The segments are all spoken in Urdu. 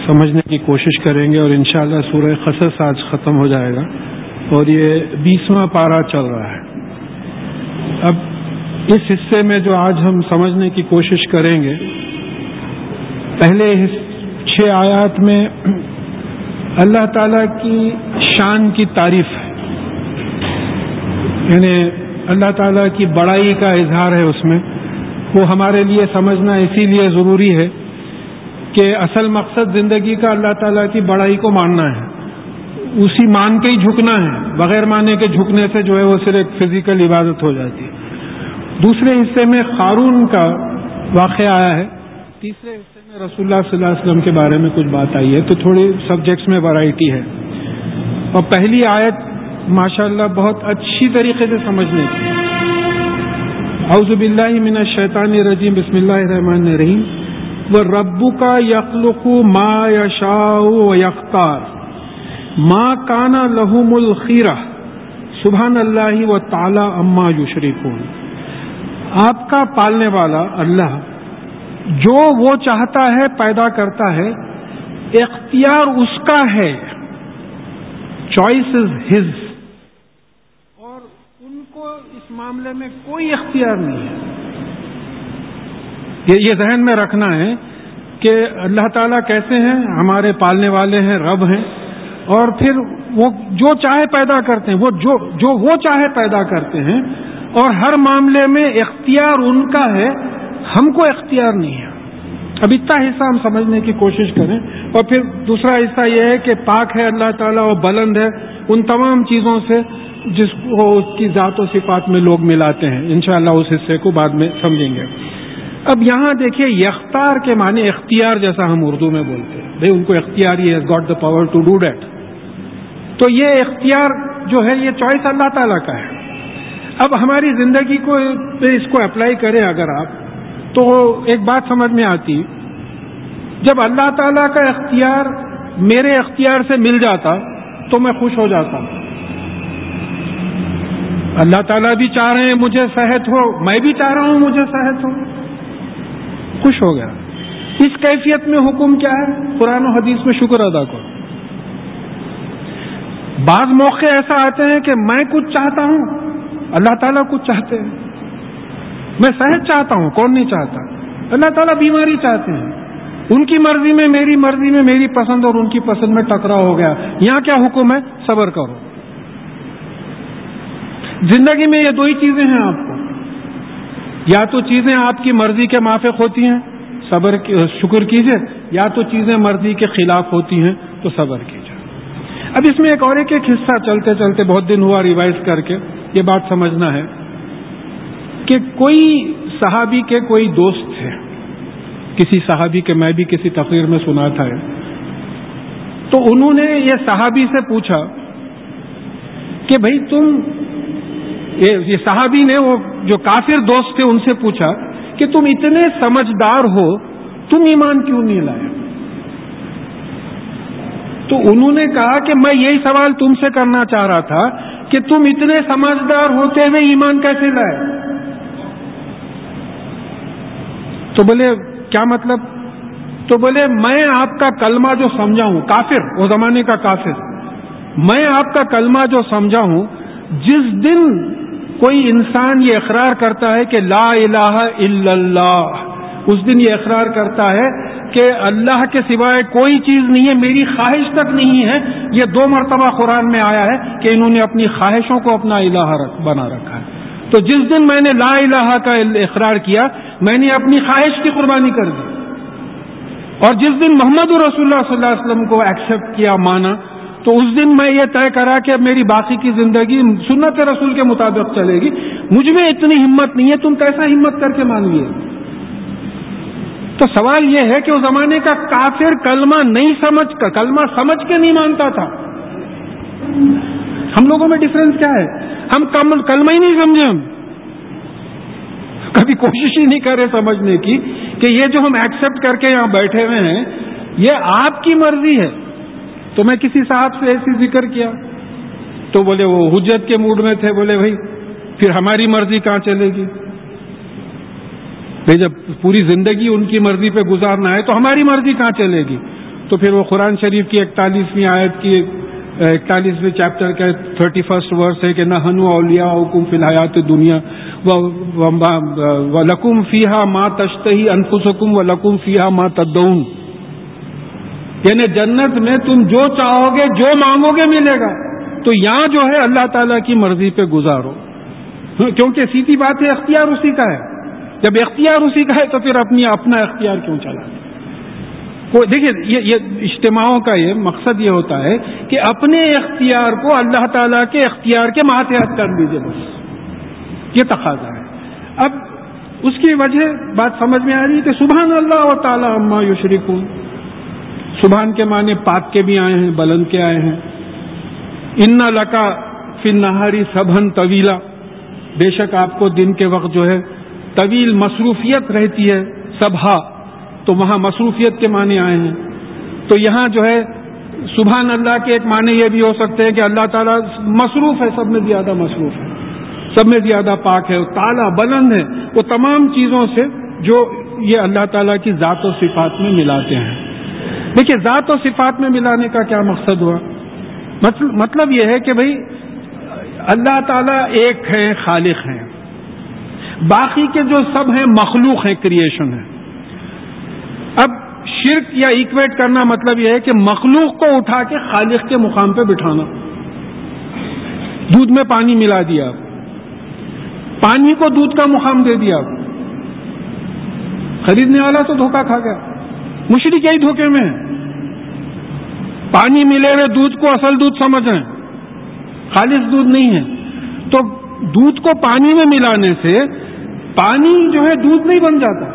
سمجھنے کی کوشش کریں گے، اور انشاءاللہ سورہ قصص آج ختم ہو جائے گا اور یہ 20واں پارہ چل رہا ہے۔ اب اس حصے میں جو آج ہم سمجھنے کی کوشش کریں گے، پہلے 6 آیات میں اللہ تعالی کی شان کی تعریف ہے، یعنی اللہ تعالیٰ کی بڑائی کا اظہار ہے اس میں۔ وہ ہمارے لیے سمجھنا اسی لیے ضروری ہے کہ اصل مقصد زندگی کا اللہ تعالیٰ کی بڑائی کو ماننا ہے، اسی مان کے ہی جھکنا ہے، بغیر مانے کے جھکنے سے جو ہے وہ صرف ایک فزیکل عبادت ہو جاتی ہے۔ دوسرے حصے میں قارون کا واقعہ آیا ہے، تیسرے حصے میں رسول اللہ صلی اللہ علیہ وسلم کے بارے میں کچھ بات آئی ہے، تو تھوڑی سبجیکٹس میں ورائٹی ہے۔ اور پہلی آیت ماشاءاللہ بہت اچھی طریقے سے سمجھنے کی۔ اعوذ باللہ من الشیطان الرجیم، بسم اللہ الرحمن الرحیم۔ وَرَبُّكَ يَخْلُقُ مَا يَشَاءُ وَيَخْتَارُ مَا كَانَ لَهُمُ الْخِيَرَةُ سبحان اللہ وتعالی عما یشرکون۔ آپ کا پالنے والا اللہ جو وہ چاہتا ہے پیدا کرتا ہے، اختیار اس کا ہے، چوائس از ہز، اور ان کو اس معاملے میں کوئی اختیار نہیں ہے۔ یہ ذہن میں رکھنا ہے کہ اللہ تعالیٰ کیسے ہیں، ہمارے پالنے والے ہیں، رب ہیں، اور پھر وہ جو چاہے پیدا کرتے ہیں، وہ جو وہ چاہے پیدا کرتے ہیں، اور ہر معاملے میں اختیار ان کا ہے، ہم کو اختیار نہیں ہے۔ اب اتنا حصہ ہم سمجھنے کی کوشش کریں، اور پھر دوسرا حصہ یہ ہے کہ پاک ہے اللہ تعالیٰ اور بلند ہے ان تمام چیزوں سے جس کو اس کی ذات و صفات میں لوگ ملاتے ہیں۔ انشاءاللہ اس حصے کو بعد میں سمجھیں گے۔ اب یہاں دیکھیے، یختار کے معنی اختیار، جیسا ہم اردو میں بولتے ہیں، بھئی ان کو اختیار، he has got the power to do that. تو یہ اختیار جو ہے یہ چوائس اللہ تعالیٰ کا ہے۔ اب ہماری زندگی کو اس کو اپلائی کریں اگر آپ، تو ایک بات سمجھ میں آتی، جب اللہ تعالیٰ کا اختیار میرے اختیار سے مل جاتا تو میں خوش ہو جاتا۔ اللہ تعالیٰ بھی چاہ رہے ہیں مجھے صحت ہو، میں بھی چاہ رہا ہوں مجھے صحت ہو، خوش ہو گیا۔ اس کیفیت میں حکم کیا ہے؟ قرآن و حدیث میں شکر ادا کرو۔ بعض موقع ایسا آتے ہیں کہ میں کچھ چاہتا ہوں، اللہ تعالیٰ کچھ چاہتے ہیں۔ میں صحت چاہتا ہوں، کون نہیں چاہتا؟ اللہ تعالیٰ بیماری چاہتے ہیں۔ ان کی مرضی میں میری مرضی میں، میری پسند اور ان کی پسند میں ٹکراؤ ہو گیا۔ یہاں کیا حکم ہے؟ صبر کرو۔ زندگی میں یہ دو ہی چیزیں ہیں آپ کو، یا تو چیزیں آپ کی مرضی کے موافق ہوتی ہیں، شکر کیجئے، یا تو چیزیں مرضی کے خلاف ہوتی ہیں تو صبر کیجئے۔ اب اس میں ایک حصہ چلتے چلتے بہت دن ہوا ریوائز کر کے یہ بات سمجھنا ہے کہ کوئی صحابی کے کوئی دوست تھے، کسی صحابی کے، میں بھی کسی تقریر میں سنا تھا، تو انہوں نے یہ صحابی سے پوچھا کہ بھئی تم، یہ صحابی نے وہ جو کافر دوست تھے ان سے پوچھا کہ تم اتنے سمجھدار ہو، تم ایمان کیوں نہیں لائے؟ تو انہوں نے کہا کہ میں یہی سوال تم سے کرنا چاہ رہا تھا کہ تم اتنے سمجھدار ہوتے ہوئے ایمان کیسے لائے؟ تو بولے کیا مطلب؟ تو بولے میں آپ کا کلمہ جو سمجھا ہوں، کافر، وہ زمانے کا کافر، میں آپ کا کلمہ جو سمجھا ہوں، جس دن کوئی انسان یہ اقرار کرتا ہے کہ لا الہ الا اللہ، اس دن یہ اقرار کرتا ہے کہ اللہ کے سوائے کوئی چیز نہیں ہے، میری خواہش تک نہیں ہے، یہ 2 مرتبہ قرآن میں آیا ہے کہ انہوں نے اپنی خواہشوں کو اپنا الہ بنا رکھا ہے۔ تو جس دن میں نے لا الہ کا اقرار کیا، میں نے اپنی خواہش کی قربانی کر دی، اور جس دن محمد رسول اللہ صلی اللہ علیہ وسلم کو ایکسیپٹ کیا، مانا، تو اس دن میں یہ طے کرا کہ اب میری باقی کی زندگی سنت رسول کے مطابق چلے گی۔ مجھ میں اتنی ہمت نہیں ہے، تم کیسا ہمت کر کے مان لیے؟ تو سوال یہ ہے کہ اس زمانے کا کافر کلمہ سمجھ کے نہیں مانتا تھا۔ ہم لوگوں میں ڈفرنس کیا ہے؟ ہم کلمہ ہی نہیں سمجھے، ہم کبھی کوشش ہی نہیں کرے سمجھنے کی کہ یہ جو ہم ایکسپٹ کر کے یہاں بیٹھے ہوئے ہیں یہ آپ کی مرضی ہے۔ تو میں کسی صاحب سے ایسی ذکر کیا تو بولے وہ حجت کے موڈ میں تھے، بولے بھائی پھر ہماری مرضی کہاں چلے گی؟ بھائی جب پوری زندگی ان کی مرضی پہ گزارنا ہے تو ہماری مرضی کہاں چلے گی؟ تو پھر وہ قرآن شریف کی 41ویں آیت کی 41ویں چیپٹر کا 31 ورس ہے کہ نحن اولیاؤکم فی الحیات الدنیا ولکم فیہا ما تشتہی انفسکم ولکم فیہا ما تدعون، یعنی جنت میں تم جو چاہو گے جو مانگو گے ملے گا. تو یہاں جو ہے اللہ تعالیٰ کی مرضی پہ گزارو، کیونکہ سیدھی بات ہے اختیار اسی کا ہے. جب اختیار اسی کا ہے تو پھر اپنا اختیار کیوں چلا؟ دیکھیے یہ اجتماعوں کا یہ مقصد یہ ہوتا ہے کہ اپنے اختیار کو اللہ تعالیٰ کے اختیار کے ماتحت کر لیجیے، بس یہ تقاضا ہے. اب اس کی وجہ بات سمجھ میں آ رہی ہے کہ سبحان اللہ و تعالی عما یشرکون. سبحان کے معنی پاک کے بھی آئے ہیں، بلند کے آئے ہیں. ان لکا فی النہاری سبحن طویلا، بے شک آپ کو دن کے وقت جو ہے طویل مصروفیت رہتی ہے. سبحا تو وہاں مصروفیت کے معنی آئے ہیں. تو یہاں جو ہے سبحان اللہ کے ایک معنی یہ بھی ہو سکتے ہیں کہ اللہ تعالیٰ مصروف ہے، سب میں زیادہ مصروف ہے، سب میں زیادہ پاک ہے. تعالیٰ بلند ہے وہ تمام چیزوں سے جو یہ اللہ تعالیٰ کی ذات و صفات میں ملاتے ہیں. دیکھیے ذات و صفات میں ملانے کا کیا مقصد ہوا؟ مطلب یہ ہے کہ بھئی اللہ تعالیٰ ایک ہے، خالق ہیں، باقی کے جو سب ہیں مخلوق ہیں، کریشن ہے. اب شرک یا ایکویٹ کرنا مطلب یہ ہے کہ مخلوق کو اٹھا کے خالق کے مقام پہ بٹھانا. دودھ میں پانی ملا دیا، پانی کو دودھ کا مقام دے دیا، خریدنے والا تو دھوکہ کھا گیا. مشرک یہی دھوکے میں ہے، پانی ملے ہوئے دودھ کو اصل دودھ سمجھ رہے ہیں، خالص دودھ نہیں ہے. تو دودھ کو پانی میں ملانے سے پانی جو ہے دودھ نہیں بن جاتا.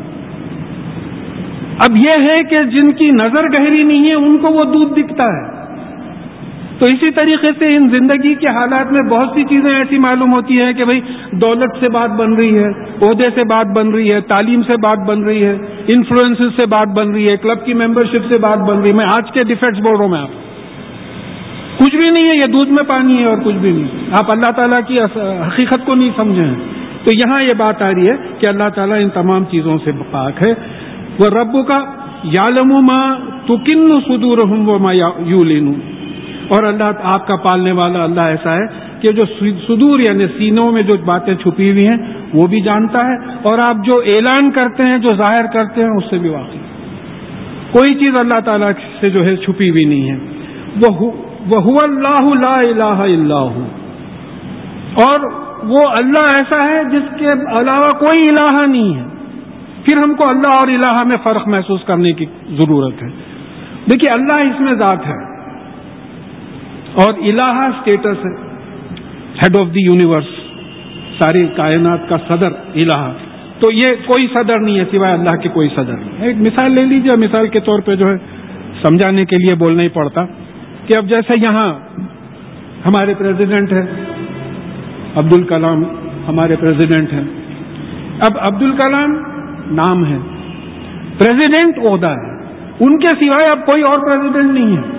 اب یہ ہے کہ جن کی نظر گہری نہیں ہے ان کو وہ دودھ دکھتا ہے. تو اسی طریقے سے ان زندگی کے حالات میں بہت سی چیزیں ایسی معلوم ہوتی ہیں کہ بھئی دولت سے بات بن رہی ہے، عہدے سے بات بن رہی ہے، تعلیم سے بات بن رہی ہے، انفلوئنس سے بات بن رہی ہے، کلب کی ممبرشپ سے بات بن رہی ہے. میں آج کے ڈیفیکٹس بول رہا ہوں، میں آپ کچھ بھی نہیں ہے، یہ دودھ میں پانی ہے اور کچھ بھی نہیں. آپ اللہ تعالیٰ کی حقیقت کو نہیں سمجھے ہیں. تو یہاں یہ بات آ رہی ہے کہ اللہ تعالیٰ ان تمام چیزوں سے پاک ہے. وہ رب کا یعلم ما تکن صدورہم وما یعلنون، اور اللہ آپ کا پالنے والا اللہ ایسا ہے کہ جو صدور یعنی سینوں میں جو باتیں چھپی ہوئی ہیں وہ بھی جانتا ہے، اور آپ جو اعلان کرتے ہیں، جو ظاہر کرتے ہیں، اس سے بھی واقف. کوئی چیز اللہ تعالیٰ سے جو ہے چھپی ہوئی نہیں ہے. وَهُوَ اللَّهُ لَا إِلَٰهَ إِلَّا هُوَ، اور وہ اللہ ایسا ہے جس کے علاوہ کوئی الہ نہیں ہے. پھر ہم کو اللہ اور الہ میں فرق محسوس کرنے کی ضرورت ہے. دیکھیے اللہ اس میں ذات ہے اور الہ اسٹیٹس ہے، ہیڈ آف دی یونیورس، ساری کائنات کا صدر الہ. تو یہ کوئی صدر نہیں ہے سوائے اللہ کے، کوئی صدر نہیں. ایک مثال لے لیجیے، مثال کے طور پہ جو ہے سمجھانے کے لیے بولنا ہی پڑتا کہ اب جیسے یہاں ہمارے پریزیڈنٹ ہیں عبدالکلام، ہمارے پریزیڈنٹ ہیں. اب عبدالکلام نام ہے، پریزیڈنٹ عہدہ ہے، ان کے سوائے اب کوئی اور پریزیڈنٹ نہیں ہے.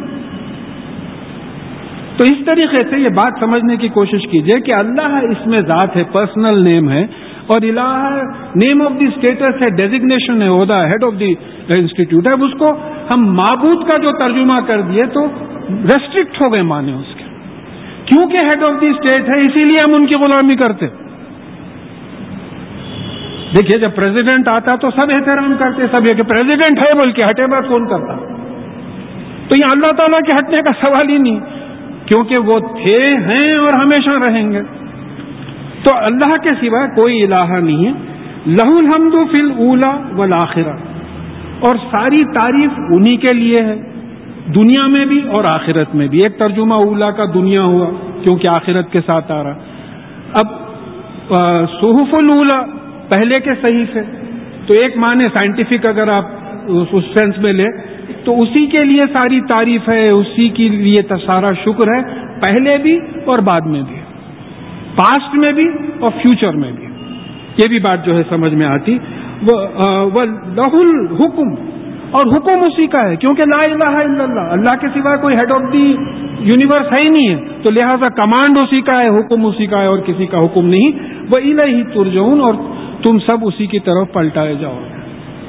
تو اس طریقے سے یہ بات سمجھنے کی کوشش کیجئے کہ اللہ اس میں ذات ہے، پرسنل نیم ہے، اور الہ نیم آف دی اسٹیٹس ہے، ڈیزگنیشن ہے، عہدہ ہیڈ آف دی انسٹیٹیوٹ ہے. اس کو ہم معبود کا جو ترجمہ کر دیے تو ریسٹرکٹ ہو گئے معنی اس کے، کیونکہ ہیڈ آف دی اسٹیٹ ہے اسی لیے ہم ان کی غلامی کرتے. دیکھیے جب پریزیڈنٹ آتا تو سب احترام کرتے، سب یہ کہ پریزیڈنٹ ہے بول کے ہٹے بات کون کرتا. تو یہ اللہ تعالیٰ کے ہٹنے کا سوال ہی نہیں، کیونکہ وہ تھے، ہیں اور ہمیشہ رہیں گے. تو اللہ کے سوا کوئی الہ نہیں ہے. لہ الحمد فی الاولی والآخرہ، اور ساری تعریف انہی کے لیے ہے، دنیا میں بھی اور آخرت میں بھی. ایک ترجمہ اولا کا دنیا ہوا کیونکہ آخرت کے ساتھ آ رہا. اب صحف الاولی پہلے کے صحیفے، تو ایک معنی سائنٹیفک اگر آپ اس سینس میں لیں تو اسی کے لیے ساری تعریف ہے، اسی کے لیے سارا شکر ہے، پہلے بھی اور بعد میں بھی، پاسٹ میں بھی اور فیوچر میں بھی. یہ بھی بات جو ہے سمجھ میں آتی. وہ لہ الحکم، اور حکم اسی کا ہے کیونکہ لا الہ الا اللہ، اللہ کے سوا کوئی ہیڈ آف دی یونیورس ہے ہی نہیں ہے. تو لہذا کمانڈ اسی کا ہے، حکم اسی کا ہے اور کسی کا حکم نہیں. وَإِلَيْهِ تُرْجَعُونَ، اور تم سب اسی کی طرف پلٹائے جاؤ گے.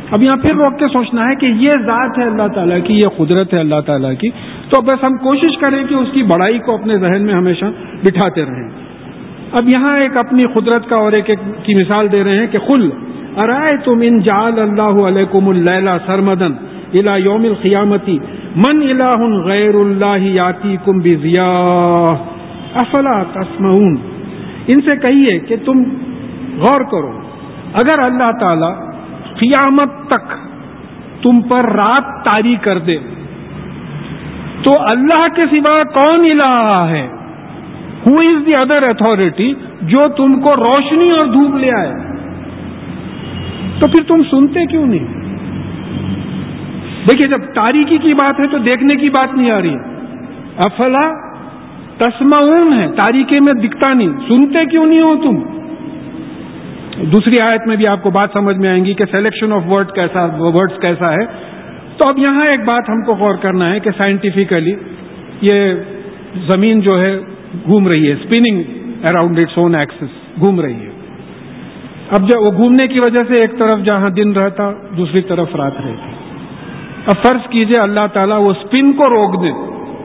اب یہاں پھر روک کے سوچنا ہے کہ یہ ذات ہے اللہ تعالیٰ کی، یہ قدرت ہے اللہ تعالیٰ کی، تو بس ہم کوشش کریں کہ اس کی بڑائی کو اپنے ذہن میں ہمیشہ بٹھاتے رہیں۔ اب یہاں ایک اپنی قدرت کا اور ایک کی مثال دے رہے ہیں کہ قل ارأیتم ان جعل اللہ علیکم اللیل سرمدا الی یوم القیامۃ من الہ غیر اللہ یاتیکم بضیاء افلا تسمعون۔ ان سے کہیے کہ تم غور کرو، اگر اللہ تعالی قیامت تک تم پر رات طاری کر دے تو اللہ کے سوا کون الہ ہے؟ ہو از دی ادر اتھارٹی جو تم کو روشنی اور دھوپ لے آئے؟ تو پھر تم سنتے کیوں نہیں؟ دیکھیے جب تاریکی کی بات ہے تو دیکھنے کی بات نہیں آ رہی ہے۔ افلا تسمعون ہے، تاریکی میں دکھتا نہیں، سنتے کیوں نہیں ہو تم؟ دوسری آیت میں بھی آپ کو بات سمجھ میں آئیں گی کہ سلیکشن آف ورڈز کیسا ہے۔ تو اب یہاں ایک بات ہم کو غور کرنا ہے کہ سائنٹیفکلی یہ زمین جو ہے گھوم رہی ہے، spinning around its own axis, گھوم رہی ہے۔ اب جب وہ گھومنے کی وجہ سے ایک طرف جہاں دن رہتا دوسری طرف رات رہتی۔ اب فرض کیجئے اللہ تعالیٰ وہ اسپن کو روک دے،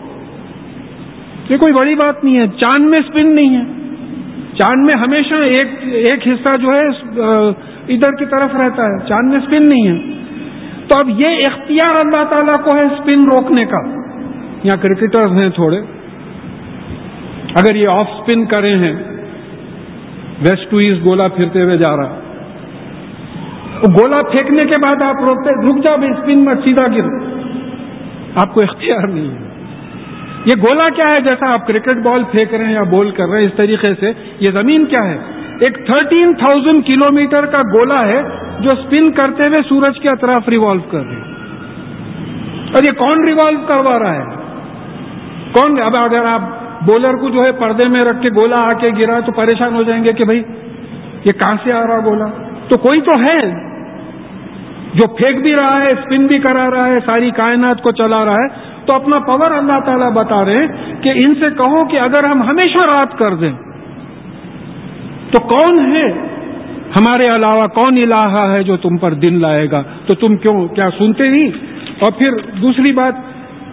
یہ کوئی بڑی بات نہیں ہے۔ چاند میں اسپن نہیں ہے، چاند میں ہمیشہ ایک حصہ جو ہے ادھر کی طرف رہتا ہے، چاند میں اسپن نہیں ہے۔ تو اب یہ اختیار اللہ تعالیٰ کو ہے اسپن روکنے کا۔ یہاں کرکٹرز ہیں تھوڑے، اگر یہ آف اسپن کرے ہیں، ویسٹ ٹو ایسٹ گولا پھرتے ہوئے جا رہا، گولا پھینکنے کے بعد آپ روکتے رک جاؤ بھائی اسپن میں سیدھا گر، آپ کو اختیار نہیں ہے۔ یہ گولا کیا ہے؟ جیسا آپ کرکٹ بال پھینک رہے ہیں یا بول کر رہے ہیں، اس طریقے سے یہ زمین کیا ہے؟ ایک 13,000 کلومیٹر کا گولا ہے جو اسپن کرتے ہوئے سورج کے اطراف ریوالو کر رہے ہیں۔ اور یہ کون ریوالو کروا رہا ہے؟ کون؟ اب اگر آپ بولر کو جو ہے پردے میں رکھ کے گولا آ کے گرا تو پریشان ہو جائیں گے کہ بھائی یہ کہاں سے آ رہا گولا؟ تو کوئی تو ہے جو پھینک بھی رہا ہے، اسپن بھی کرا رہا ہے، ساری کائنات کو چلا رہا ہے۔ تو اپنا پاور اللہ تعالیٰ بتا رہے ہیں کہ ان سے کہو کہ اگر ہم ہمیشہ رات کر دیں تو کون ہے ہمارے علاوہ، کون الہ ہے جو تم پر دن لائے گا؟ تو تم کیا سنتے نہیں؟ اور پھر دوسری بات،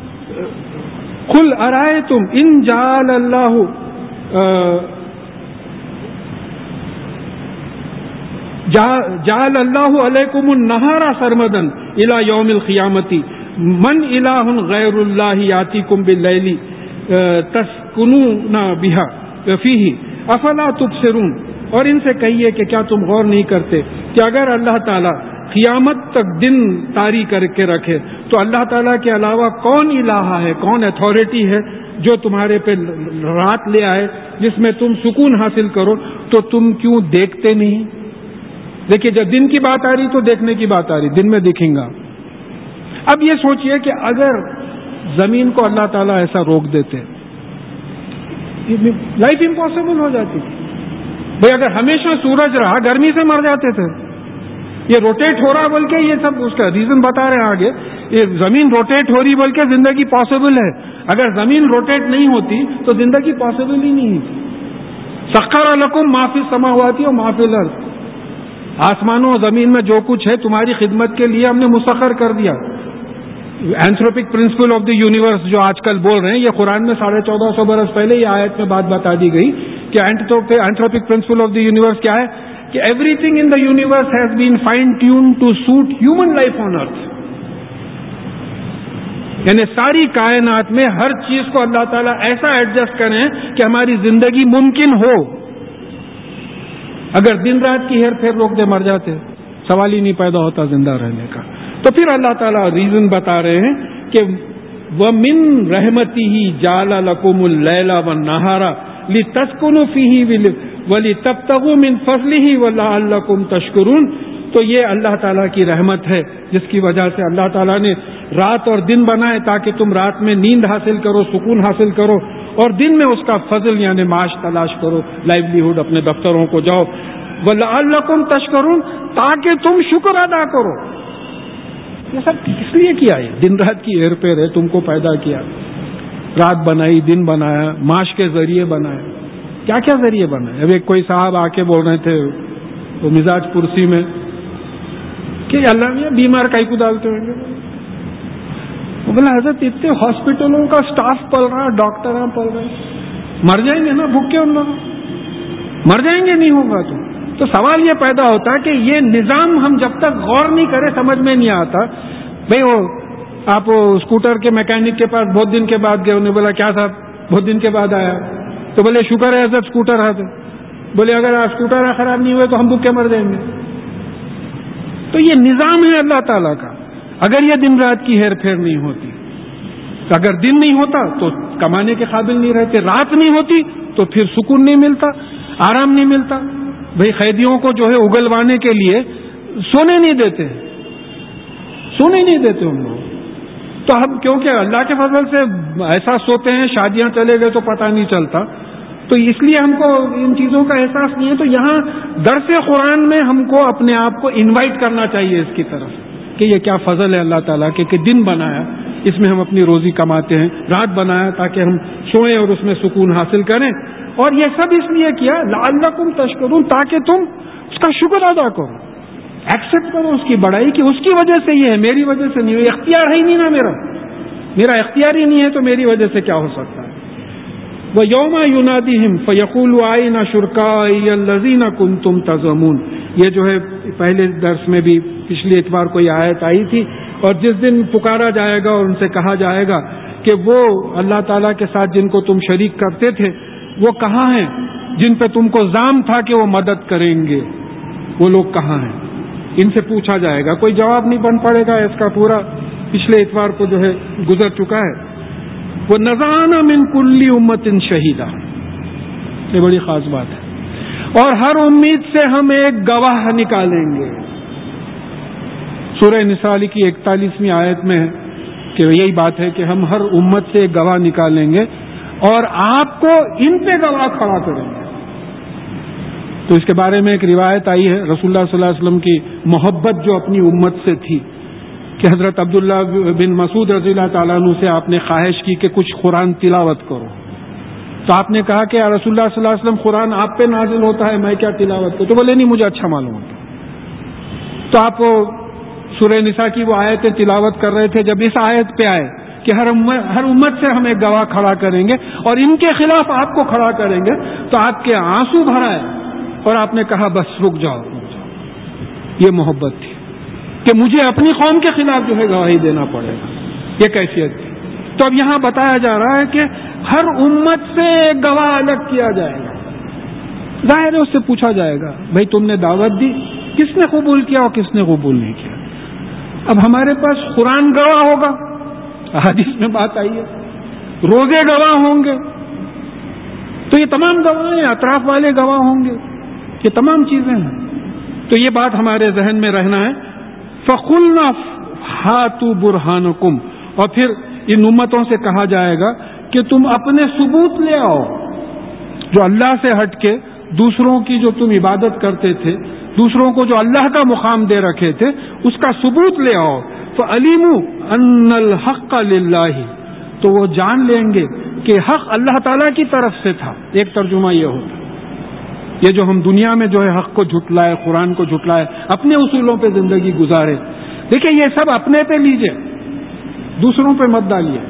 قل ارائیتم ان جعل اللہ جعل اللہ علیکم النہار سرمدا الی یوم القیامۃ من الہ غیر اللہ یاتیکم باللیل تسکنون فیہ افلا تبصرون۔ اور ان سے کہیے کہ کیا تم غور نہیں کرتے کہ اگر اللہ تعالیٰ قیامت تک دن طاری کر کے رکھے تو اللہ تعالیٰ کے علاوہ کون الہ ہے، کون اتھارٹی ہے جو تمہارے پہ رات لے آئے جس میں تم سکون حاصل کرو؟ تو تم کیوں دیکھتے نہیں؟ دیکھیے جب دن کی بات آ رہی تو دیکھنے کی بات آ رہی، دن میں دکھیں گا۔ اب یہ سوچئے کہ اگر زمین کو اللہ تعالیٰ ایسا روک دیتے، لائف امپاسبل ہو جاتی بھئی۔ اگر ہمیشہ سورج رہا گرمی سے مر جاتے تھے۔ یہ روٹیٹ ہو رہا بلکہ یہ سب اس کا ریزن بتا رہے ہیں آگے، یہ زمین روٹیٹ ہو رہی بلکہ زندگی پاسبل ہے۔ اگر زمین روٹیٹ نہیں ہوتی تو زندگی پاسبل ہی نہیں ہے۔ سخر لکم ما فی السماوات و ما فی الارض، آسمانوں اور زمین میں جو کچھ ہے تمہاری خدمت کے لیے ہم نے مسخر کر دیا۔ Anthropic principle of the universe جو آج کل بول رہے ہیں، یہ قرآن میں 1450 برس پہلے یہ آیت میں بات بتا دی گئی کہ anthropic principle of the universe کیا ہے کہ everything in the universe has been fine tune to suit human life on earth. یعنی ساری کائنات میں ہر چیز کو اللہ تعالیٰ ایسا ایڈجسٹ کریں کہ ہماری زندگی ممکن ہو۔ اگر دن رات کی ہیر پھیر روک دے مر جاتے، سوال ہی نہیں پیدا ہوتا زندہ رہنے کا۔ تو پھر اللہ تعالیٰ ریزن بتا رہے ہیں کہ وَمِن رَحْمَتِهِ جَعَلَ لَكُمُ اللَّيْلَ وَالنَّهَارَ لِتَسْكُنُوا فِيهِ وَلِتَبْتَغُوا مِن فَضْلِهِ وَلَعَلَّكُمْ تَشْكُرُونَ۔ تو یہ اللہ تعالیٰ کی رحمت ہے جس کی وجہ سے اللہ تعالیٰ نے رات اور دن بنائے تاکہ تم رات میں نیند حاصل کرو، سکون حاصل کرو، اور دن میں اس کا فضل یعنی معاش تلاش کرو، لائیولیہوڈ، اپنے دفتروں کو جاؤ۔ وَلَعَلَّكُمْ تَشْكُرُونَ، تاکہ تم شکر ادا کرو۔ یہ سب کس لیے کیا ہے؟ دن رات کی ہیر پھیر ہے، تم کو پیدا کیا، رات بنائی، دن بنایا، معاش کے ذریعے بنایا، کیا کیا ذریعے بنائے۔ اب ایک کوئی صاحب آ کے بول رہے تھے وہ مزاج پرسی میں کہ اللہ میاں بیمار کائی کو ڈالتے ہوں گے. وہ بولا حضرت اتنے ہاسپٹلوں کا سٹاف پل رہا ہے, ڈاکٹر پل رہے ہیں, مر جائیں گے نا بھوک کے ان لوگ, مر جائیں گے نہیں ہوگا تو سوال یہ پیدا ہوتا ہے کہ یہ نظام ہم جب تک غور نہیں کرے سمجھ میں نہیں آتا. بھائی وہ آپ اسکوٹر کے میکینک کے پاس بہت دن کے بعد گئے, انہیں بولا کیا صاحب بہت دن کے بعد آیا, تو بولے شکر ہے حضرت اسکوٹر آتے. بولے اگر اسکوٹر خراب نہیں ہوئے تو ہم بھوکے مر جائیں گے. تو یہ نظام ہے اللہ تعالیٰ کا. اگر یہ دن رات کی ہیر پھیر نہیں ہوتی, اگر دن نہیں ہوتا تو کمانے کے قابل نہیں رہتے, رات نہیں ہوتی تو پھر سکون نہیں ملتا, آرام نہیں ملتا. بھائی قیدیوں کو جو ہے اگلوانے کے لیے سونے نہیں دیتے ان لوگ. تو ہم کیونکہ اللہ کے فضل سے ایسا سوتے ہیں, شادیاں چلے گئے تو پتہ نہیں چلتا, تو اس لیے ہم کو ان چیزوں کا احساس نہیں ہے. تو یہاں درس قرآن میں ہم کو اپنے آپ کو انوائٹ کرنا چاہیے اس کی طرف کہ یہ کیا فضل ہے اللہ تعالیٰ کے کہ دن بنایا, اس میں ہم اپنی روزی کماتے ہیں, رات بنایا تاکہ ہم سوئیں اور اس میں سکون حاصل کریں. اور یہ سب اس لیے کیا لعلکم تشکرون, تاکہ تم اس کا شکر ادا کرو, ایکسپٹ کرو اس کی بڑائی کہ اس کی وجہ سے یہ ہے, میری وجہ سے نہیں. یہ اختیار ہے ہی نہیں نا, میرا اختیار ہی نہیں ہے, تو میری وجہ سے کیا ہو سکتا ہے. وَيَوْمَ يُنَادِهِمْ فَيَقُولُ أَيْنَ شُرَكَائِيَ الَّذِينَ كُنتُمْ تَزْعُمُونَ. یہ جو ہے پہلے درس میں بھی پچھلی اتوار کو یہ آیت آئی تھی. اور جس دن پکارا جائے گا اور ان سے کہا جائے گا کہ وہ اللہ تعالیٰ کے ساتھ جن کو تم شریک کرتے تھے وہ کہاں ہیں, جن پہ تم کو زام تھا کہ وہ مدد کریں گے, وہ لوگ کہاں ہیں, ان سے پوچھا جائے گا. کوئی جواب نہیں بن پڑے گا اس کا, پورا پچھلے اتوار کو جو ہے گزر چکا ہے. وہ نزعنا من کل امت شہیدہ, یہ بڑی خاص بات ہے. اور ہر امید سے ہم ایک گواہ نکالیں گے. سورہ نساء کی 41ویں آیت میں ہے کہ یہی بات ہے کہ ہم ہر امت سے ایک گواہ نکالیں گے اور آپ کو ان پہ گواہ کھڑا کریں گے. تو اس کے بارے میں ایک روایت آئی ہے رسول اللہ صلی اللہ علیہ وسلم کی محبت جو اپنی امت سے تھی کہ حضرت عبداللہ بن مسعود رضی اللہ تعالیٰ عنہ سے آپ نے خواہش کی کہ کچھ قرآن تلاوت کرو. تو آپ نے کہا کہ رسول اللہ صلی اللہ علیہ وسلم قرآن آپ پہ نازل ہوتا ہے, میں کیا تلاوت کروں؟ تو بولے نہیں, مجھے اچھا معلوم ہوتا. تو آپ سورہ نساء کی وہ آیتیں تلاوت کر رہے تھے. جب اس آیت پہ آئے کہ ہر امت سے ہم ایک گواہ کھڑا کریں گے اور ان کے خلاف آپ کو کھڑا کریں گے, تو آپ کے آنسو بھر آئے اور آپ نے کہا بس رک جاؤ. یہ محبت تھی کہ مجھے اپنی قوم کے خلاف جو ہے گواہی دینا پڑے گا, یہ کیفیت تھی. تو اب یہاں بتایا جا رہا ہے کہ ہر امت سے ایک گواہ الگ کیا جائے گا. ظاہر ہے اس سے پوچھا جائے گا بھائی تم نے دعوت دی, کس نے قبول کیا اور کس نے قبول نہیں کیا. اب ہمارے پاس قرآن گواہ ہوگا, حدیث میں بات آئی ہے, روزے گواہ ہوں گے, تو یہ تمام گواہ ہیں, اطراف والے گواہ ہوں گے, یہ تمام چیزیں ہیں. تو یہ بات ہمارے ذہن میں رہنا ہے. فَقُلْنَا هَاتُوا بُرْهَانَكُمْ, اور پھر ان امتوں سے کہا جائے گا کہ تم اپنے ثبوت لے آؤ, جو اللہ سے ہٹ کے دوسروں کی جو تم عبادت کرتے تھے, دوسروں کو جو اللہ کا مقام دے رکھے تھے, اس کا ثبوت لے آؤ. فَعَلِمُوا أَنَّ الْحَقَّ لِلَّهِ, تو وہ جان لیں گے کہ حق اللہ تعالیٰ کی طرف سے تھا. ایک ترجمہ یہ ہوتا, یہ جو ہم دنیا میں جو ہے حق کو جھٹلائے, قرآن کو جھٹلائے, اپنے اصولوں پہ زندگی گزارے. دیکھیں یہ سب اپنے پہ لیجئے, دوسروں پہ مت ڈالیے.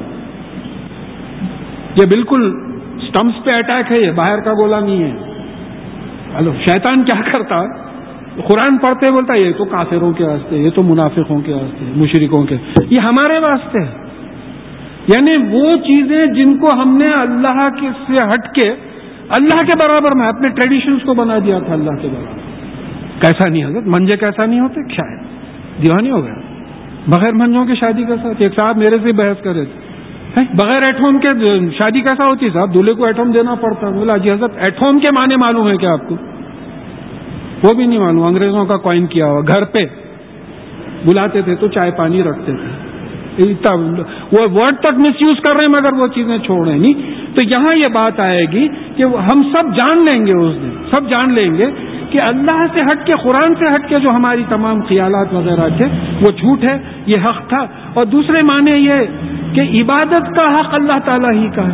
یہ بالکل سٹمپس پہ اٹیک ہے, یہ باہر کا گولا نہیں ہے. ہلو, شیطان کیا کرتا, قرآن پڑھتے بولتا یہ تو کافروں کے واسطے, یہ تو منافقوں کے واسطے, مشرکوں کے, یہ ہمارے واسطے ہے. یعنی وہ چیزیں جن کو ہم نے اللہ کے سے ہٹ کے اللہ کے برابر میں اپنے ٹریڈیشنز کو بنا دیا تھا اللہ کے برابر. کیسا نہیں حضرت, منجے کیسا نہیں ہوتے, شاید دیوانی ہو گیا. بغیر منجوں کی شادی کا ساتھ, ایک صاحب میرے سے بحث کر رہے تھے, بغیر ایٹ ہوم کے شادی کیسا ہوتی صاحب, دولہے کو ایٹ ہوم دینا پڑتا. بولا جی حضرت ایٹ ہوم کے معنی معلوم ہے کیا آپ کو؟ وہ بھی نہیں معلوم, انگریزوں کا کوائن کیا ہوا. گھر پہ بلاتے تھے تو چائے پانی رکھتے تھے, وہ ورڈ تک مس یوز کر رہے ہیں مگر وہ چیزیں چھوڑ رہے نہیں. تو یہاں یہ بات آئے گی کہ ہم سب جان لیں گے, اس دن سب جان لیں گے کہ اللہ سے ہٹ کے, قرآن سے ہٹ کے جو ہماری تمام خیالات وغیرہ تھے وہ جھوٹ ہے, یہ حق تھا. اور دوسرے معنی یہ کہ عبادت کا حق اللہ تعالیٰ ہی کا ہے.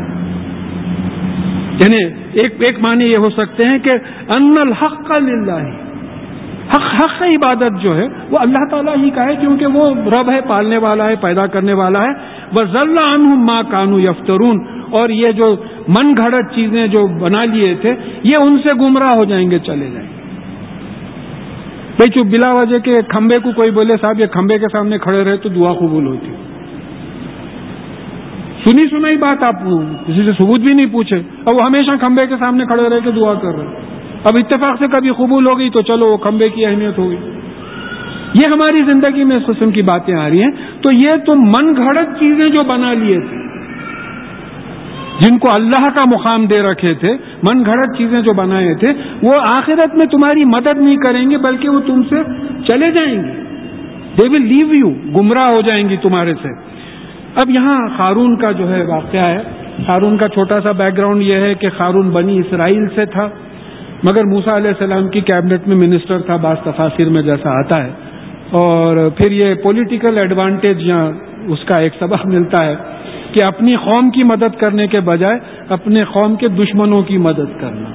یعنی ایک معنی یہ ہو سکتے ہیں کہ ان الحق للہ, حق عبادت جو ہے وہ اللہ تعالیٰ ہی کا ہے، کیونکہ وہ رب ہے، پالنے والا ہے، پیدا کرنے والا ہے. وَضَلَّ عَنْهُمْ مَا كَانُوا يَفْتَرُونَ، اور یہ جو من گھڑت چیزیں جو بنا لیے تھے یہ ان سے گمراہ ہو جائیں گے، چلے جائیں گے. بھائی چپ بلا وجہ کے کھمبے کو کوئی بولے صاحب یہ کھمبے کے سامنے کھڑے رہے تو دعا قبول ہوتی، سنی سنائی بات، آپ کسی سے ثبوت بھی نہیں پوچھے، اب وہ ہمیشہ کھمبے کے سامنے کھڑے رہ کے دعا کر رہے. اب اتفاق سے کبھی قبول ہو گئی تو چلو وہ کھمبے کی اہمیت ہوگی. یہ ہماری زندگی میں اس قسم کی باتیں آ رہی ہیں. تو یہ تو من گھڑت چیزیں جو بنا لیے تھے، جن کو اللہ کا مقام دے رکھے تھے، من گھڑت چیزیں جو بنائے تھے، وہ آخرت میں تمہاری مدد نہیں کریں گے بلکہ وہ تم سے چلے جائیں گے. دے ول لیو یو، گمراہ ہو جائیں گی تمہارے سے. اب یہاں قارون کا جو ہے واقعہ ہے. قارون کا چھوٹا سا بیک گراؤنڈ یہ ہے کہ قارون بنی اسرائیل سے تھا، مگر موسیٰ علیہ السلام کی کیبنٹ میں منسٹر تھا، بعض تفاسیر میں جیسا آتا ہے. اور پھر یہ پولیٹیکل ایڈوانٹیج یہاں اس کا ایک سبق ملتا ہے کہ اپنی قوم کی مدد کرنے کے بجائے اپنے قوم کے دشمنوں کی مدد کرنا.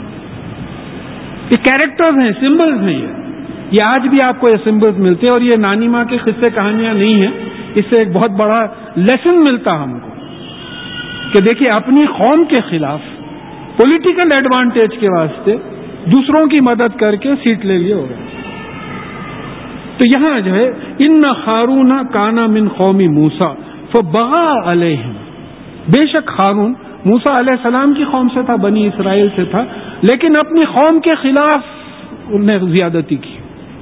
یہ کیریکٹرز ہیں، سمبلز ہیں. یہ آج بھی آپ کو یہ سمبلز ملتے ہیں، اور یہ نانی ماں کے قصے کہانیاں نہیں ہیں. اس سے ایک بہت بڑا لیسن ملتا ہم کو کہ دیکھیے اپنی قوم کے خلاف پولیٹیکل ایڈوانٹیج کے واسطے دوسروں کی مدد کر کے سیٹ لے لیے ہو گئے. تو یہاں جو ہے ان قارون کان من قوم موسیٰ فبغى علیہم، بے شک قارون موسیٰ علیہ السلام کی قوم سے تھا، بنی اسرائیل سے تھا، لیکن اپنی قوم کے خلاف انہوں نے زیادتی کی.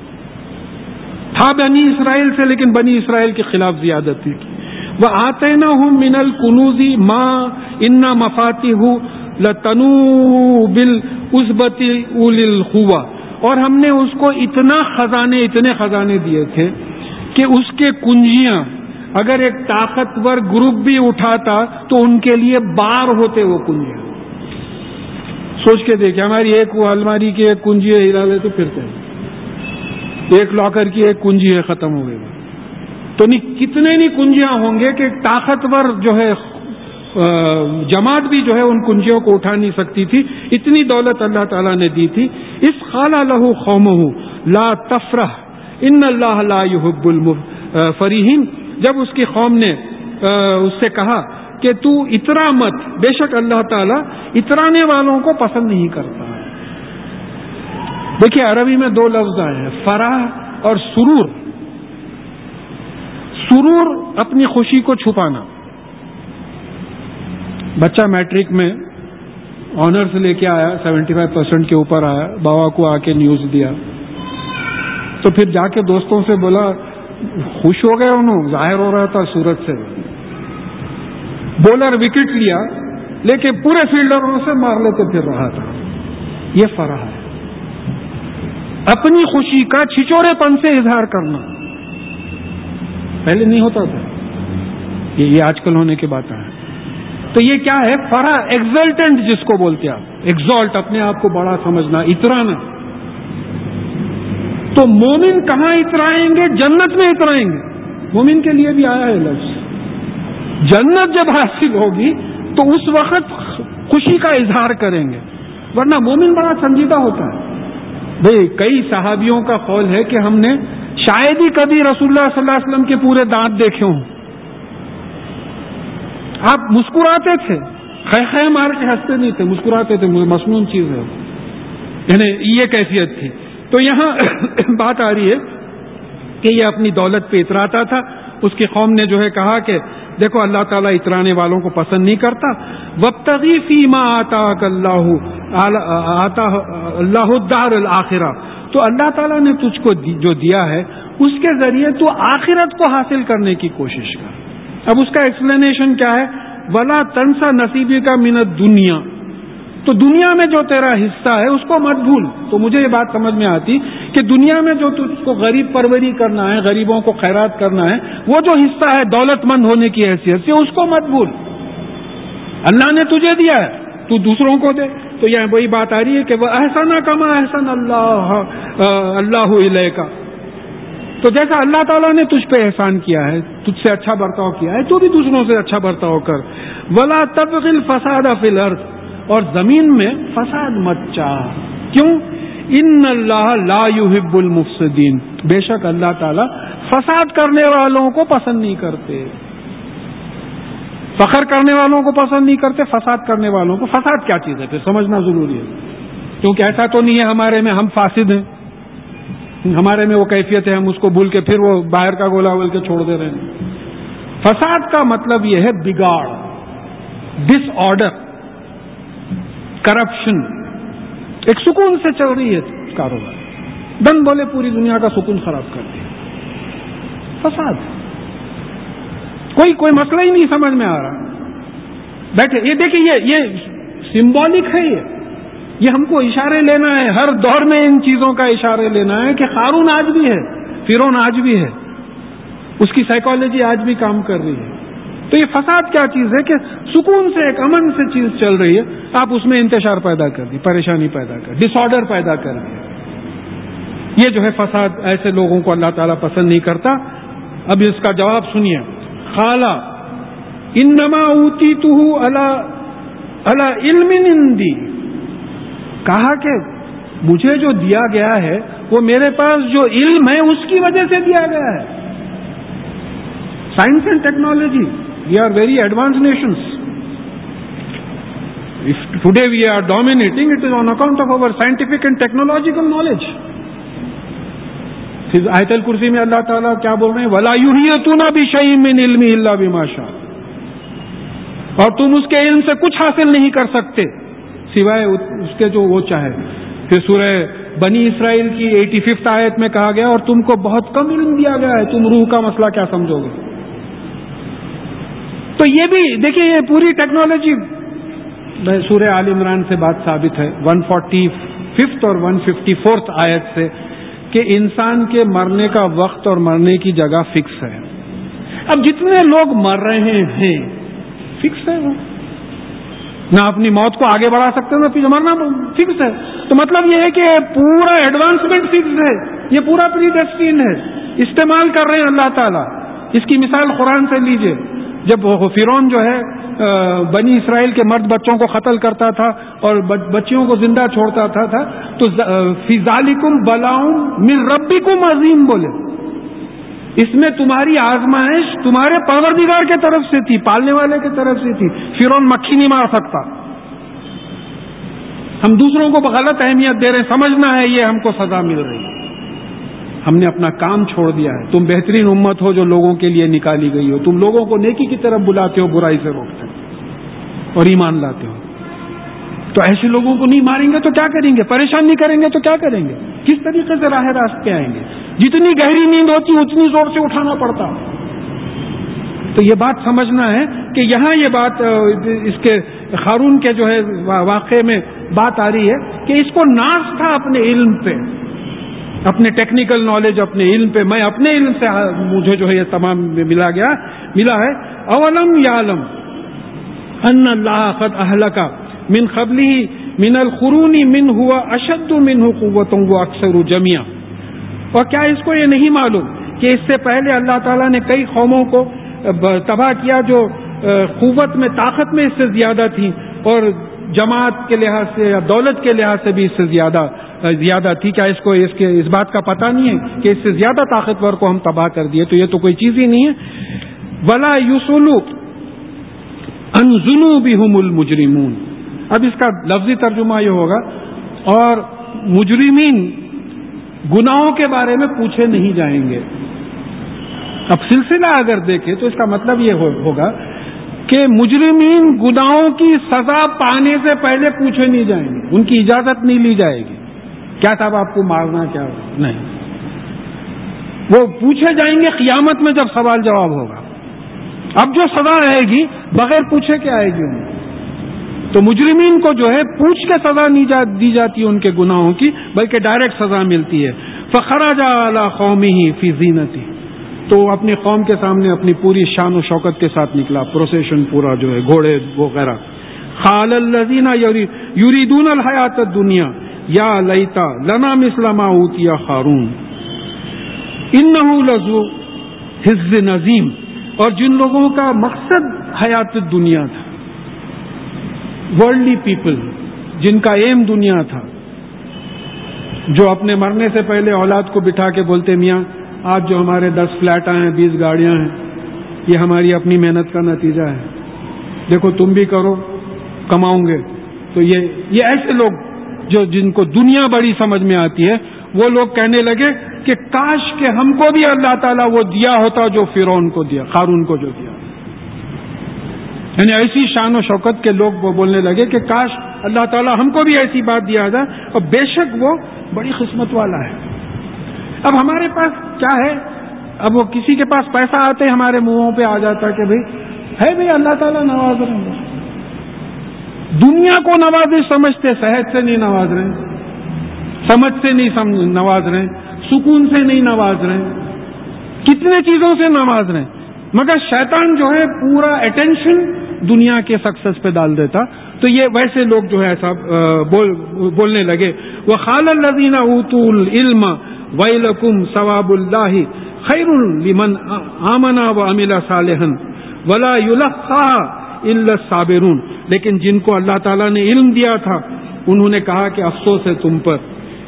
تھا بنی اسرائیل سے لیکن بنی اسرائیل کے خلاف زیادتی کی. وَآتَيْنَاهُم مِّنَ الْكُنُوزِ مَا إِنَّ مَفَاتِحَهُ لَتَنُوءُ بِالْعُصْبَةِ أُولِي الْقُوَّةِ، اور ہم نے اس کو اتنے خزانے دیے تھے کہ اس کے کنجیاں اگر ایک طاقتور گروپ بھی اٹھاتا تو ان کے لیے بار ہوتے وہ کنجیاں. سوچ کے دیکھیں، ہماری ایک الماری کی ایک کنجی ہے، ہلا لے تو پھرتے ہیں، ایک لاکر کی ایک کنجی ہے، ختم ہو گئی. تو کتنے نہیں کنجیاں ہوں گے کہ ایک طاقتور جو ہے جماعت بھی جو ہے ان کنجیوں کو اٹھا نہیں سکتی تھی. اتنی دولت اللہ تعالیٰ نے دی تھی. اس قال له قومه لا تفرح ان اللہ لا يحب الفرحین، جب اس کی قوم نے اس سے کہا کہ تو اترا مت، بے شک اللہ تعالیٰ اترانے والوں کو پسند نہیں کرتا. دیکھیے عربی میں دو لفظ آئے ہیں، فرح اور سرور. سرور اپنی خوشی کو چھپانا. بچہ میٹرک میں آنرز لے کے آیا، 75% کے اوپر آیا، بابا کو آ کے نیوز دیا، تو پھر جا کے دوستوں سے بولا، خوش ہو گئے انہوں، ظاہر ہو رہا تھا صورت سے. بولر وکٹ لیا لیکن پورے فیلڈروں سے مار لیتے پھر رہا تھا. یہ فرح ہے، اپنی خوشی کا چھچورے پن سے اظہار کرنا. پہلے نہیں ہوتا تھا، یہ آج کل ہونے کی بات ہے. تو یہ کیا ہے؟ فرح، ایگزلٹنٹ جس کو بولتے آپ، ایگزالٹ، اپنے آپ کو بڑا سمجھنا، اترانا. تو مومن کہاں اترائیں گے؟ جنت میں اترائیں گے. مومن کے لیے بھی آیا ہے لفظ. جنت جب حاصل ہوگی تو اس وقت خوشی کا اظہار کریں گے، ورنہ مومن بڑا سنجیدہ ہوتا ہے. بھئی کئی صحابیوں کا قول ہے کہ ہم نے شاید ہی کبھی رسول اللہ صلی اللہ علیہ وسلم کے پورے دانت دیکھے ہوں. آپ مسکراتے تھے، خے مار کے ہنستے نہیں تھے، مسکراتے تھے. مصنون چیز ہے، یعنی یہ کیفیت تھی. تو یہاں بات آ رہی ہے کہ یہ اپنی دولت پہ اتراتا تھا. اس کی قوم نے جو ہے کہا کہ دیکھو اللہ تعالیٰ اترانے والوں کو پسند نہیں کرتا. وابتغی فیما آتاک اللہ الدار الآخرہ، تو اللہ تعالیٰ نے تجھ کو جو دیا ہے اس کے ذریعے تو آخرت کو حاصل کرنے کی کوشش کر. اب اس کا ایکسپلینیشن کیا ہے؟ ولا تنسا نصیبی کا من الدنیا، تو دنیا میں جو تیرا حصہ ہے اس کو مت بھول. تو مجھے یہ بات سمجھ میں آتی کہ دنیا میں جو تجھ کو غریب پروری کرنا ہے، غریبوں کو خیرات کرنا ہے، وہ جو حصہ ہے دولت مند ہونے کی حیثیت سے اس کو مت بھول. اللہ نے تجھے دیا ہے تو دوسروں کو دے. تو یہاں وہی بات آ رہی ہے کہ وہ احسن کما احسن اللہ الیک، تو جیسا اللہ تعالیٰ نے تجھ پہ احسان کیا ہے، تجھ سے اچھا برتاؤ کیا ہے، تو بھی دوسروں سے اچھا برتاؤ کر. ولا تبغ الفساد فی الارض، اور زمین میں فساد مت چاہ. کیوں؟ ان اللہ لا يحب المفسدین، بے شک اللہ تعالی فساد کرنے والوں کو پسند نہیں کرتے. فخر کرنے والوں کو پسند نہیں کرتے، فساد کرنے والوں کو. فساد کیا چیز ہے پھر سمجھنا ضروری ہے، کیونکہ ایسا تو نہیں ہے ہمارے میں ہم فاسد ہیں، ہمارے میں وہ کیفیت ہے ہم اس کو بھول کے پھر وہ باہر کا گولا بول کے چھوڑ دے رہے ہیں. فساد کا مطلب یہ ہے بگاڑ، ڈس آرڈر، کرپشن. ایک سکون سے چل رہی ہے کاروبار، دن بولے پوری دنیا کا سکون خراب کر دیا. فساد کوئی مسئلہ ہی نہیں سمجھ میں آ رہا. بیٹھے یہ دیکھیے یہ سمبولک ہے، یہ ہم کو اشارے لینا ہے. ہر دور میں ان چیزوں کا اشارے لینا ہے کہ قارون آج بھی ہے، فرعون آج بھی ہے، اس کی سائیکالوجی آج بھی کام کر رہی ہے. تو یہ فساد کیا چیز ہے کہ سکون سے ایک امن سے چیز چل رہی ہے، آپ اس میں انتشار پیدا کر دی، پریشانی پیدا کر، ڈس آرڈر پیدا کر دی. یہ جو ہے فساد، ایسے لوگوں کو اللہ تعالیٰ پسند نہیں کرتا. اب اس کا جواب سنیے. قالا انما اوتیتہ علی علم عندی، کہا کہ مجھے جو دیا گیا ہے وہ میرے پاس جو علم ہے اس کی وجہ سے دیا گیا ہے. Science and technology, we are very advanced nations. If today we are dominating, it is on account of our scientific and technological knowledge. پھر آیت الکرسی میں اللہ تعالیٰ کیا بول رہے ہیں؟ وَلَا يُحِيطُونَ بِشَيْءٍ مِّنْ عِلْمِهِ إِلَّا بِمَا شَاءَ، اور تم اس کے علم سے کچھ حاصل نہیں کر سکتے سوائے اس کے جو وہ چاہے. پھر سورہ بنی اسرائیل کی 85 آیت میں کہا گیا اور تم کو بہت کم علم دیا گیا ہے، تم روح کا مسئلہ کیا سمجھو گے. تو یہ بھی دیکھیے یہ پوری ٹیکنالوجی سورہ آل عمران سے بات ثابت ہے 145 اور 154 آیت سے کہ انسان کے مرنے کا وقت اور مرنے کی جگہ فکس ہے. اب جتنے لوگ مر رہے ہیں فکس ہے، وہ نہ اپنی موت کو آگے بڑھا سکتے نہ پیچھے، مرنا فکس ہے. تو مطلب یہ ہے کہ پورا ایڈوانسمنٹ فکس ہے، یہ پورا پری ڈیسٹین ہے، استعمال کر رہے ہیں اللہ تعالیٰ. اس کی مثال قرآن سے لیجئے. جب فرعون جو ہے بنی اسرائیل کے مرد بچوں کو قتل کرتا تھا اور بچیوں کو زندہ چھوڑتا تھا تو فی ذالکم بلاء من ربکم عظیم بولے، اس میں تمہاری آزمائش تمہارے پروردگار کی طرف سے تھی، پالنے والے کی طرف سے تھی. فرعون مکھی نہیں مار سکتا. ہم دوسروں کو غلط اہمیت دے رہے ہیں، سمجھنا ہے یہ ہم کو سزا مل رہی ہے، ہم نے اپنا کام چھوڑ دیا ہے. تم بہترین امت ہو جو لوگوں کے لیے نکالی گئی ہو، تم لوگوں کو نیکی کی طرف بلاتے ہو، برائی سے روکتے ہو اور ایمان لاتے ہو. تو ایسے لوگوں کو نہیں ماریں گے تو کیا کریں گے؟ پریشان نہیں کریں گے تو کیا کریں گے؟ کس طریقے سے راہ راست پہ آئیں گے؟ جتنی گہری نیند ہوتی اتنی زور سے اٹھانا پڑتا. تو یہ بات سمجھنا ہے کہ یہاں یہ بات اس کے قارون کے جو ہے واقعے میں بات آ رہی ہے کہ اس کو ناز تھا اپنے علم پہ، اپنے ٹیکنیکل نالج، اپنے علم پہ. میں اپنے علم سے مجھے جو ہے یہ تمام ملا ہے. اولم یعلم ان اللہ قد اہلک من قبلہ من القرون من ہوا اشد منہ قوۃ واکثر جميعا، اور کیا اس کو یہ نہیں معلوم کہ اس سے پہلے اللہ تعالیٰ نے کئی قوموں کو تباہ کیا جو قوت میں، طاقت میں اس سے زیادہ تھی اور جماعت کے لحاظ سے یا دولت کے لحاظ سے بھی اس سے زیادہ تھی. کیا اس بات کا پتہ نہیں ہے کہ اس سے زیادہ طاقتور کو ہم تباہ کر دیے؟ تو یہ تو کوئی چیز ہی نہیں ہے. ولا یسلو ان ذنوبہم المجرمون. اب اس کا لفظی ترجمہ یہ ہوگا اور مجرمین گناہوں کے بارے میں پوچھے نہیں جائیں گے. اب سلسلہ اگر دیکھیں تو اس کا مطلب یہ ہوگا کہ مجرمین گناہوں کی سزا پانے سے پہلے پوچھے نہیں جائیں گے، ان کی اجازت نہیں لی جائے گی. کیا صاحب آپ کو مارنا کیا نہیں، وہ پوچھے جائیں گے قیامت میں جب سوال جواب ہوگا. اب جو سزا رہے گی بغیر پوچھے کے آئے گی انہیں. تو مجرمین کو جو ہے پوچھ کے سزا نہیں دی جاتی ان کے گناہوں کی، بلکہ ڈائریکٹ سزا ملتی ہے. فخرج علی قومہ فی زینتہ، تو اپنی قوم کے سامنے اپنی پوری شان و شوکت کے ساتھ نکلا، پروسیشن پورا جو ہے، گھوڑے وغیرہ. قال الذین یریدون الحیاۃ الدنیا یا لیتا لنا مثل ما اوتی قارون انہ لذو حظ عظیم. اور جن لوگوں کا مقصد حیات دنیا تھا، ورلڈلی پیپل، جن کا ایم دنیا تھا، جو اپنے مرنے سے پہلے اولاد کو بٹھا کے بولتے میاں آج جو ہمارے 10 فلیٹ ہیں 20 گاڑیاں ہیں یہ ہماری اپنی محنت کا نتیجہ ہے, دیکھو تم بھی کرو کماؤں گے. تو یہ ایسے لوگ جو جن کو دنیا بڑی سمجھ میں آتی ہے وہ لوگ کہنے لگے کہ کاش کہ ہم کو بھی اللہ تعالیٰ وہ دیا ہوتا جو فرعون کو دیا, قارون کو جو دیا. یعنی ایسی شان و شوکت کے لوگ وہ بولنے لگے کہ کاش اللہ تعالیٰ ہم کو بھی ایسی بات دیا جائے, اور بے شک وہ بڑی قسمت والا ہے. اب ہمارے پاس کیا ہے, اب وہ کسی کے پاس پیسہ آتے ہمارے منہوں پہ آ جاتا کہ بھائی اللہ تعالیٰ نواز رہے ہیں. دنیا کو نوازش سمجھتے, صحت سے نہیں نواز رہے, سمجھ سے نہیں نواز رہے, سکون سے نہیں نواز رہے, کتنے چیزوں سے نواز رہے, مگر شیطان جو ہے پورا اٹینشن دنیا کے سکسیس پہ ڈال دیتا. تو یہ ویسے لوگ جو ہے ایسا بولنے لگے. وَقَالَ الَّذِينَ أُوتُوا الْعِلْمَ وَيْلَكُمْ ثَوَابُ اللَّهِ خَيْرٌ لِمَنْ آمَنَ وَعَمِلَ صَالِحًا وَلَا يُلَقَّاهَا إِلَّا الصَّابِرُونَ. لیکن جن کو اللہ تعالیٰ نے علم دیا تھا انہوں نے کہا کہ افسوس ہے تم پر,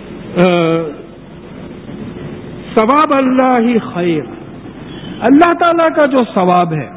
ثواب اللہ خیر, اللہ تعالیٰ کا جو ثواب ہے,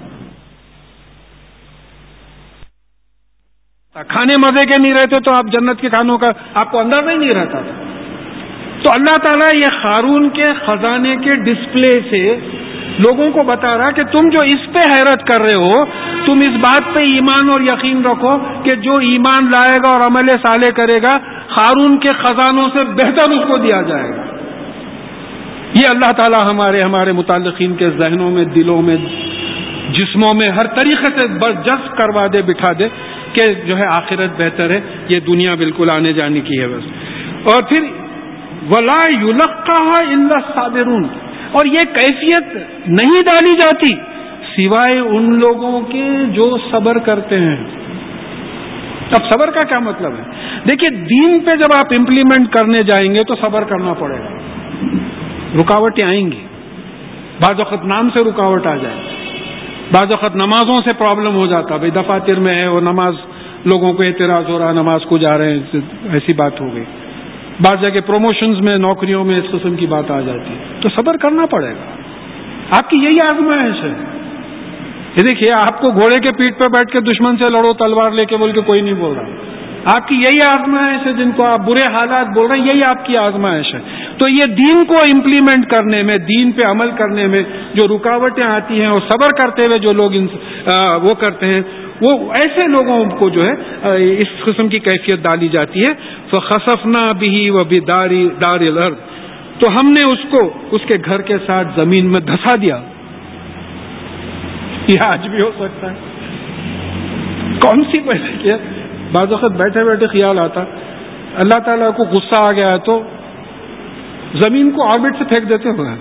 کھانے مزے کے نہیں رہتے تو آپ جنت کے کھانوں کا آپ کو اندازہ ہی نہیں رہتا. تو اللہ تعالیٰ یہ قارون کے خزانے کے ڈسپلے سے لوگوں کو بتا رہا کہ تم جو اس پہ حیرت کر رہے ہو, تم اس بات پہ ایمان اور یقین رکھو کہ جو ایمان لائے گا اور عمل صالح کرے گا قارون کے خزانوں سے بہتر اس کو دیا جائے گا. یہ اللہ تعالیٰ ہمارے متعلقین کے ذہنوں میں, دلوں میں, جسموں میں ہر طریقے سے جذب کروا دے, بٹھا دے کہ جو ہے آخرت بہتر ہے, یہ دنیا بالکل آنے جانے کی ہے بس. اور پھر ولا یلقاها الا الصابرون, اور یہ کیفیت نہیں ڈالی جاتی سوائے ان لوگوں کے جو صبر کرتے ہیں. اب صبر کا کیا مطلب ہے؟ دیکھیے دین پہ جب آپ امپلیمنٹ کرنے جائیں گے تو صبر کرنا پڑے گا, رکاوٹیں آئیں گی, بعض وقت نام سے رکاوٹ آ جائے, بعض وقت نمازوں سے پرابلم ہو جاتا, بھائی دفاتر میں ہے اور نماز لوگوں کو اعتراض ہو رہا, نماز کو جا رہے ہیں, ایسی بات ہو گئی. بعض جگہ پروموشنز میں, نوکریوں میں اس قسم کی بات آ جاتی ہے, تو صبر کرنا پڑے گا. آپ کی یہی آزمائش ہے. یہ دیکھیے آپ کو گھوڑے کے پیٹھ پہ بیٹھ کے دشمن سے لڑو تلوار لے کے بول کے کوئی نہیں بول رہا, آپ کی یہی آزمائش ہے. جن کو آپ برے حالات بول رہے ہیں یہی آپ کی آزمائش ہے. تو یہ دین کو امپلیمنٹ کرنے میں, دین پہ عمل کرنے میں جو رکاوٹیں آتی ہیں اور صبر کرتے ہوئے جو لوگ وہ کرتے ہیں, وہ ایسے لوگوں کو جو ہے اس قسم کی کیفیت ڈالی جاتی ہے. فَخَسَفْنَا بِهِ وَبِدَارِ الْأَرْضِ, تو ہم نے اس کو اس کے گھر کے ساتھ زمین میں دھسا دیا. یہ آج بھی ہو سکتا ہے. کون سی پیدا کیا؟ بعض وقت بیٹھے بیٹھے خیال آتا اللہ تعالیٰ کو غصہ آ گیا تو زمین کو آربٹ سے پھینک دیتے ہوئے,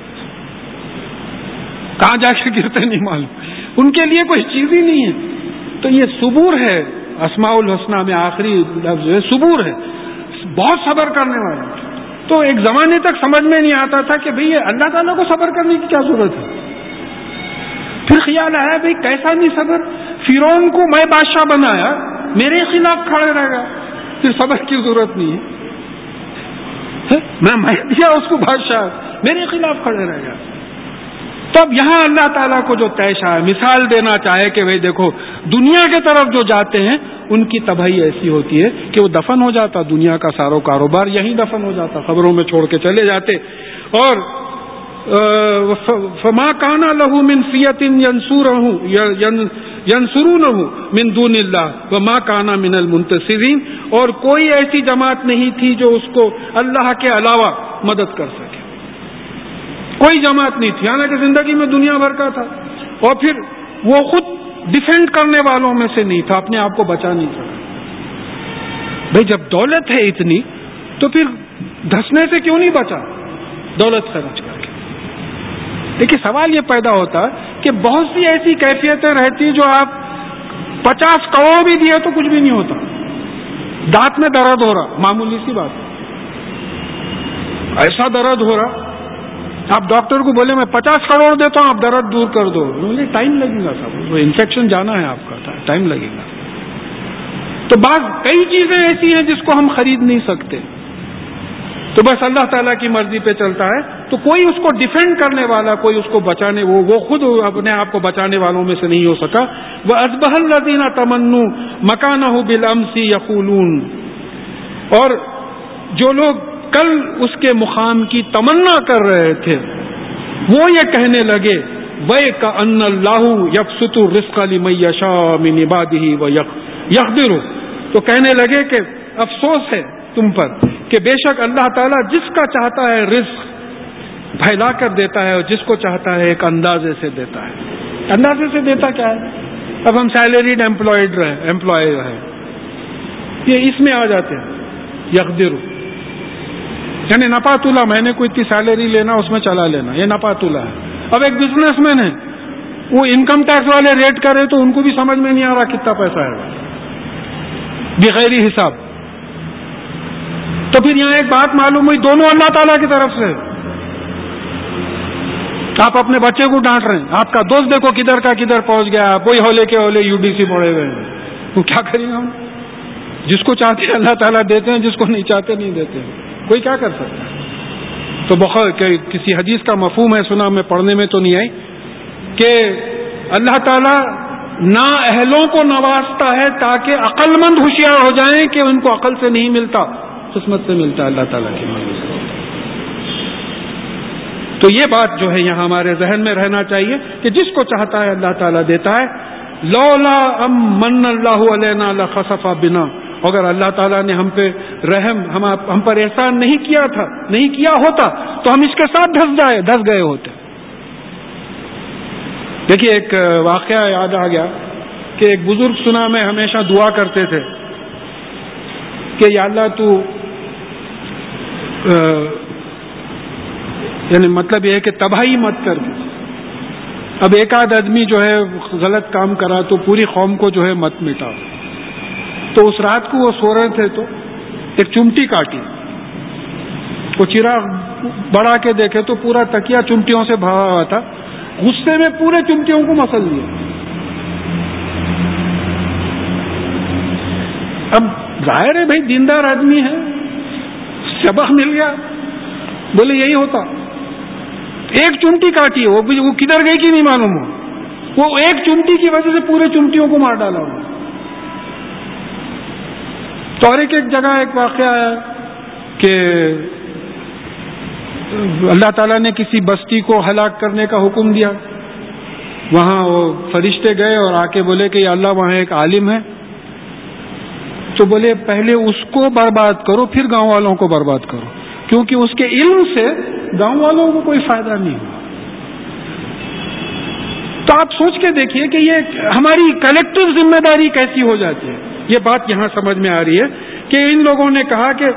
کہاں جا کے گرتے نہیں معلوم, ان کے لیے کوئی چیز ہی نہیں ہے. تو یہ صبور ہے, اسماء الحسنہ میں آخری لفظ ہے صبور ہے, بہت صبر کرنے والا. تو ایک زمانے تک سمجھ میں نہیں آتا تھا کہ بھئی اللہ تعالیٰ کو صبر کرنے کی کیا ضرورت ہے. پھر خیال آیا بھئی کیسا نہیں صبر, فرعون کو میں بادشاہ بنایا, میرے خلاف کھڑے رہ گا, پھر صبر کی ضرورت نہیں ہے. میں دیا اس کو بادشاہ, میرے خلاف کھڑے رہ گا. تو اب یہاں اللہ تعالیٰ کو جو پیش آیا مثال دینا چاہے کہ بھئی دیکھو دنیا کے طرف جو جاتے ہیں ان کی تباہی ایسی ہوتی ہے کہ وہ دفن ہو جاتا, دنیا کا سارا کاروبار یہیں دفن ہو جاتا, خبروں میں چھوڑ کے چلے جاتے. اور فما کان لہ من فیۃ ینصرونہ من دون اللہ وما کان من المنتصرین, اور کوئی ایسی جماعت نہیں تھی جو اس کو اللہ کے علاوہ مدد کر سکے, کوئی جماعت نہیں تھی, حالانکہ زندگی میں دنیا بھر کا تھا. اور پھر وہ خود ڈیفینڈ کرنے والوں میں سے نہیں تھا, اپنے آپ کو بچا نہیں سکا. بھئی جب دولت ہے اتنی تو پھر دھسنے سے کیوں نہیں بچا, دولت خرچ کر کے. دیکھیے سوال یہ پیدا ہوتا کہ بہت سی ایسی کیفیتیں رہتی جو آپ 50 کروڑ بھی دیے تو کچھ بھی نہیں ہوتا. دانت میں درد ہو رہا, معمولی سی بات, ایسا درد ہو رہا, آپ ڈاکٹر کو بولے میں 50 کروڑ دیتا ہوں آپ درد دور کر دو, بولے ٹائم لگے گا صاحب, وہ انفیکشن جانا ہے آپ کا, ٹائم لگے گا. تو بعض کئی چیزیں ایسی ہیں جس کو ہم خرید نہیں سکتے, تو بس اللہ تعالیٰ کی مرضی پہ چلتا ہے. تو کوئی اس کو ڈیفینڈ کرنے والا، کوئی اس کو بچانے، وہ خود اپنے آپ کو بچانے والوں میں سے نہیں ہو سکا. وَأَصْبَحَ الَّذِينَ تَمَنُّوا مَكَانَهُ بِالْأَمْسِ يَقُولُونَ، اور جو لوگ کل اس کے مقام کی تمنا کر رہے تھے وہ یہ کہنے لگے وَيْكَأَنَّ اللَّهُ يَبْسُطُ الرِّزْقَ لِمَن يَشَاءُ مِنْ عِبَادِهِ وَيَقْدِرُ، تو کہنے لگے کہ افسوس ہے تم پر کہ بے شک اللہ تعالیٰ جس کا چاہتا ہے رزق پھیلا کر دیتا ہے اور جس کو چاہتا ہے ایک اندازے سے دیتا ہے. اندازے سے دیتا کیا ہے؟ اب ہم سیلریڈ امپلائی ہیں، یہ اس میں آ جاتے ہیں یقدر، یعنی نپا تلا، میں نے کوئی اتنی سیلری لینا اس میں چلا لینا، یہ نپا تلا ہے. اب ایک بزنس مین ہے، وہ انکم ٹیکس والے ریٹ کرے تو ان کو بھی سمجھ میں نہیں آ رہا کتنا پیسہ ہے بغیر حساب. تو پھر یہاں ایک بات معلوم ہوئی، دونوں اللہ تعالیٰ کی طرف سے. آپ اپنے بچے کو ڈانٹ رہے ہیں، آپ کا دوست دیکھو کدھر کا کدھر پہنچ گیا، وہی ہولے کے ہولے UDC پڑے ہوئے ہیں. تو کیا کریں ہم؟ جس کو چاہتے ہیں اللہ تعالیٰ دیتے ہیں، جس کو نہیں چاہتے نہیں دیتے. کوئی کیا کر سکتا ہے؟ تو بخیر کسی حدیث کا مفہوم ہے، سنا میں پڑھنے میں تو نہیں آئی، کہ اللہ تعالیٰ نا اہلوں کو نوازتا ہے تاکہ عقل مند ہوشیار ہو جائیں کہ ان کو عقل سے نہیں ملتا، قسمت سے ملتا ہے اللہ تعالیٰ کی مرضی سے. تو یہ بات جو ہے یہاں ہمارے ذہن میں رہنا چاہیے کہ جس کو چاہتا ہے اللہ تعالیٰ دیتا ہے. لولا ام من اللہ علینا لخسف بنا، اگر اللہ تعالیٰ نے ہم پہ رحم، ہم پر احسان نہیں کیا ہوتا تو ہم اس کے ساتھ دھس گئے ہوتے. دیکھیے ایک واقعہ یاد آ گیا کہ ایک بزرگ سنا میں ہمیشہ دعا کرتے تھے کہ یا اللہ تو یعنی مطلب یہ ہے کہ تباہی مت کر دے. اب ایک آدھ آدمی جو ہے غلط کام کرا تو پوری قوم کو جو ہے مت مٹا. تو اس رات کو وہ سو رہے تھے تو ایک چمٹی کاٹی، وہ چراغ بڑھا کے دیکھے تو پورا تکیا چمٹیوں سے بھرا ہوا تھا. غصے میں پورے چمٹیوں کو مسل دیا. اب ظاہر ہے بھائی دیندار آدمی ہے، سبق مل گیا. بولے یہی ہوتا، ایک چمٹی کاٹی ہے، وہ کدھر گئی کہ نہیں معلوم ہو، وہ ایک چمٹی کی وجہ سے پورے چمٹیوں کو مار ڈالا ہوا. تو اور ایک جگہ ایک واقعہ ہے کہ اللہ تعالیٰ نے کسی بستی کو ہلاک کرنے کا حکم دیا. وہاں وہ فرشتے گئے اور آ کے بولے کہ یا اللہ وہاں ایک عالم ہے. تو بولے پہلے اس کو برباد کرو پھر گاؤں والوں کو برباد کرو، کیونکہ اس کے علم سے گاؤں والوں کو کوئی فائدہ نہیں ہوا. تو آپ سوچ کے دیکھیے کہ یہ ہماری کلیکٹو ذمہ داری کیسی ہو جاتی ہے. یہ بات یہاں سمجھ میں آ رہی ہے کہ ان لوگوں نے کہا کہ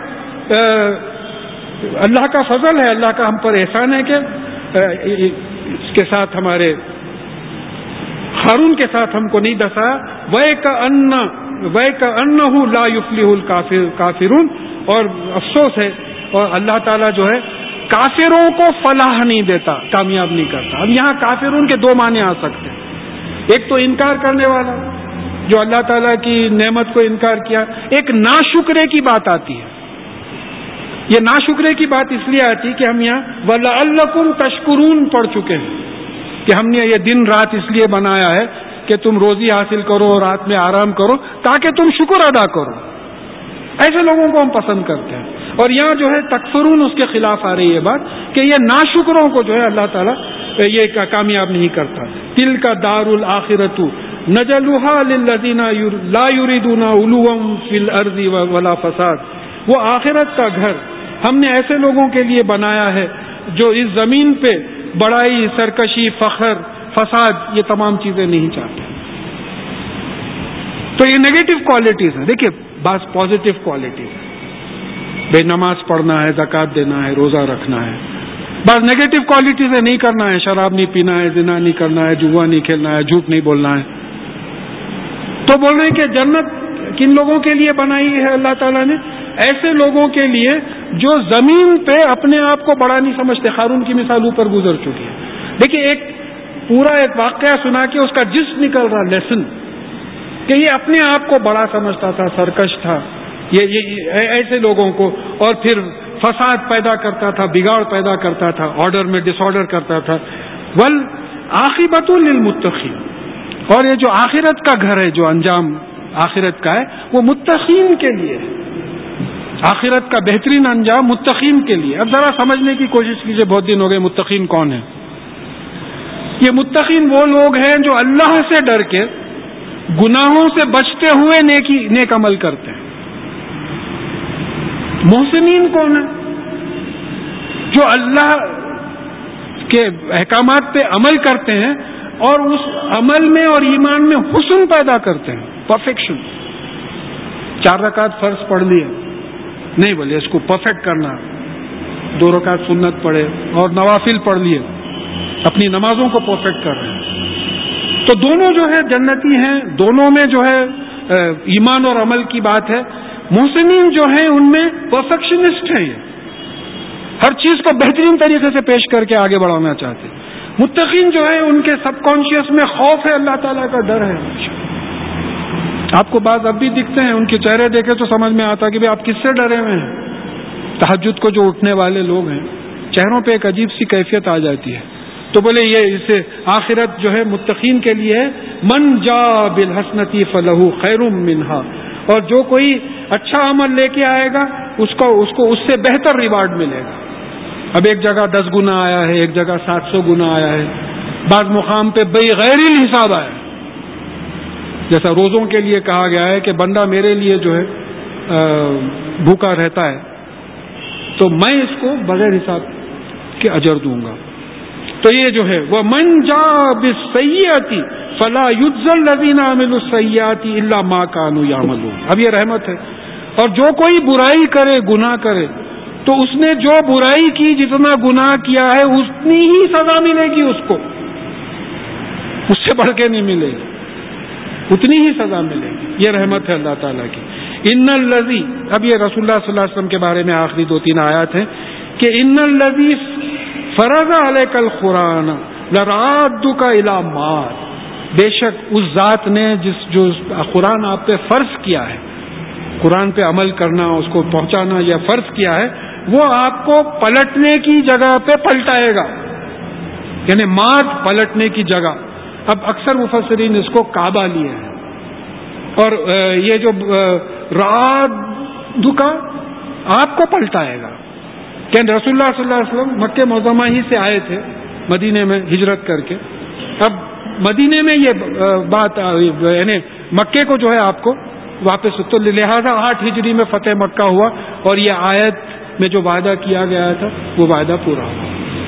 اللہ کا فضل ہے، اللہ کا ہم پر احسان ہے کہ اس کے ساتھ ہمارے ہارون کے ساتھ ہم کو نہیں دسا. وَيْكَأَنَّهُ لَا يُفْلِحُ الْكَافِرُونَ، اور افسوس ہے اور اللہ تعالیٰ جو ہے کافروں کو فلاح نہیں دیتا، کامیاب نہیں کرتا. اب یہاں کافرون کے دو معنی آ سکتے ہیں. ایک تو انکار کرنے والا جو اللہ تعالیٰ کی نعمت کو انکار کیا. ایک ناشکرے کی بات آتی ہے. یہ ناشکرے کی بات اس لیے آتی کہ ہم یہاں وَلَعَلَّكُمْ تَشْكُرُونَ پڑھ چکے ہیں کہ ہم نے یہ دن رات اس لیے بنایا ہے کہ تم روزی حاصل کرو اور رات میں آرام کرو تاکہ تم شکر ادا کرو. ایسے لوگوں کو ہم پسند کرتے ہیں. اور یہاں جو ہے تکفرون اس کے خلاف آ رہی ہے بات کہ یہ ناشکروں کو جو ہے اللہ تعالیٰ یہ کامیاب نہیں کرتا. تِلْكَ دَارُ الْآخِرَةُ نَجْعَلُهَا لِلَّذِينَ لَا يُرِيدُونَ عُلُوًّا فِي الْأَرْضِ وَلَا فَسَادًا، وہ آخرت کا گھر ہم نے ایسے لوگوں کے لیے بنایا ہے جو اس زمین پہ بڑائی، سرکشی، فخر، فساد یہ تمام چیزیں نہیں چاہتے. تو یہ نیگیٹو کوالٹیز ہیں. دیکھیے بعض پازیٹو کوالٹیز ہیں، بے نماز پڑھنا ہے، زکوٰۃ دینا ہے، روزہ رکھنا ہے. بعض نیگیٹو کوالٹیز ہے، نہیں کرنا ہے، شراب نہیں پینا ہے، زنا نہیں کرنا ہے، جوا نہیں کھیلنا ہے، جھوٹ نہیں بولنا ہے. تو بول رہے ہیں کہ جنت کن لوگوں کے لیے بنائی ہے اللہ تعالیٰ نے؟ ایسے لوگوں کے لیے جو زمین پہ اپنے آپ کو بڑا نہیں سمجھتے. قارون کی مثال اوپر گزر چکی ہے. دیکھیے ایک پورا ایک واقعہ سنا کے اس کا جس نکل رہا لیسن کہ یہ اپنے آپ کو بڑا سمجھتا تھا، سرکش تھا. یہ ایسے لوگوں کو، اور پھر فساد پیدا کرتا تھا، بگاڑ پیدا کرتا تھا، آرڈر میں ڈس آرڈر کرتا تھا. والعاقبۃ للمتقین، اور یہ جو آخرت کا گھر ہے، جو انجام آخرت کا ہے، وہ متقین کے لیے ہے. آخرت کا بہترین انجام متقین کے لیے. اب ذرا سمجھنے کی کوشش کیجئے، بہت دن ہو گئے، متقین کون ہیں؟ یہ متقین وہ لوگ ہیں جو اللہ سے ڈر کے گناہوں سے بچتے ہوئے نیک عمل کرتے ہیں. محسنین کون ہیں؟ جو اللہ کے احکامات پہ عمل کرتے ہیں اور اس عمل میں اور ایمان میں حسن پیدا کرتے ہیں، پرفیکشن. 4 رکعت فرض پڑھ لیے، نہیں بولے اس کو پرفیکٹ کرنا، 2 رکعت سنت پڑھے اور نوافل پڑھ لیے، اپنی نمازوں کو پرفیکٹ کر رہے ہیں. تو دونوں جو ہے جنتی ہیں، دونوں میں جو ہے ایمان اور عمل کی بات ہے. محسنین جو ہیں ان میں پرفیکشنسٹ ہیں، ہر چیز کو بہترین طریقے سے پیش کر کے آگے بڑھانا چاہتے ہیں. متقین جو ہے ان کے سب کانشیس میں خوف ہے، اللہ تعالیٰ کا ڈر ہے. آپ کو بعض اب بھی دکھتے ہیں، ان کے چہرے دیکھے تو سمجھ میں آتا کہ آپ کس سے ڈرے ہوئے ہیں. تہجد کو جو اٹھنے والے لوگ ہیں، چہروں پہ ایک عجیب سی کیفیت آ جاتی ہے. تو بولے یہ اسے آخرت جو ہے متقین کے لیے ہے. من جاء بالحسنۃ فلہ خیر منہا، اور جو کوئی اچھا عمل لے کے آئے گا اس کو اس سے بہتر ریوارڈ ملے گا. اب ایک جگہ 10 گنا آیا ہے، ایک جگہ 700 گنا آیا ہے، بعض مقام پہ بغیر الحساب آیا ہے. جیسا روزوں کے لیے کہا گیا ہے کہ بندہ میرے لیے جو ہے بھوکا رہتا ہے تو میں اس کو بغیر حساب کے اجر دوں گا. تو یہ جو ہے وہ من جاء بالسیئۃ فلا یجزی الذین عملوا السیئات الا ما كانوا یعملون. اب یہ رحمت ہے. اور جو کوئی برائی کرے، گناہ کرے، تو اس نے جو برائی کی، جتنا گناہ کیا ہے اتنی ہی سزا ملے گی اس کو، اس سے بڑھ کے نہیں ملے گی، اتنی ہی سزا ملے گی. یہ رحمت ہے اللہ تعالیٰ کی. ان الذی، اب یہ رسول اللہ صلی اللہ علیہ وسلم کے بارے میں آخری 2-3 آیات ہیں کہ ان الذی فرض علیک القرآن لرادک الی معاد، بے شک اس ذات نے جو قرآن آپ پہ فرض کیا ہے، قرآن پہ عمل کرنا، اس کو پہنچانا یا فرض کیا ہے، وہ آپ کو پلٹنے کی جگہ پہ پلٹائے گا. یعنی ماد پلٹنے کی جگہ. اب اکثر مفسرین اس کو کعبہ لیے ہیں، اور یہ جو رعد دھکا آپ کو پلٹائے گا. کہ رسول اللہ صلی اللہ علیہ وسلم مکہ معظمہ ہی سے آئے تھے مدینے میں ہجرت کر کے. اب مدینے میں یہ بات یعنی مکے کو جو ہے آپ کو واپس، تو لہذا 8 ہجری میں فتح مکہ ہوا اور یہ آیت میں جو وعدہ کیا گیا تھا وہ وعدہ پورا ہوا.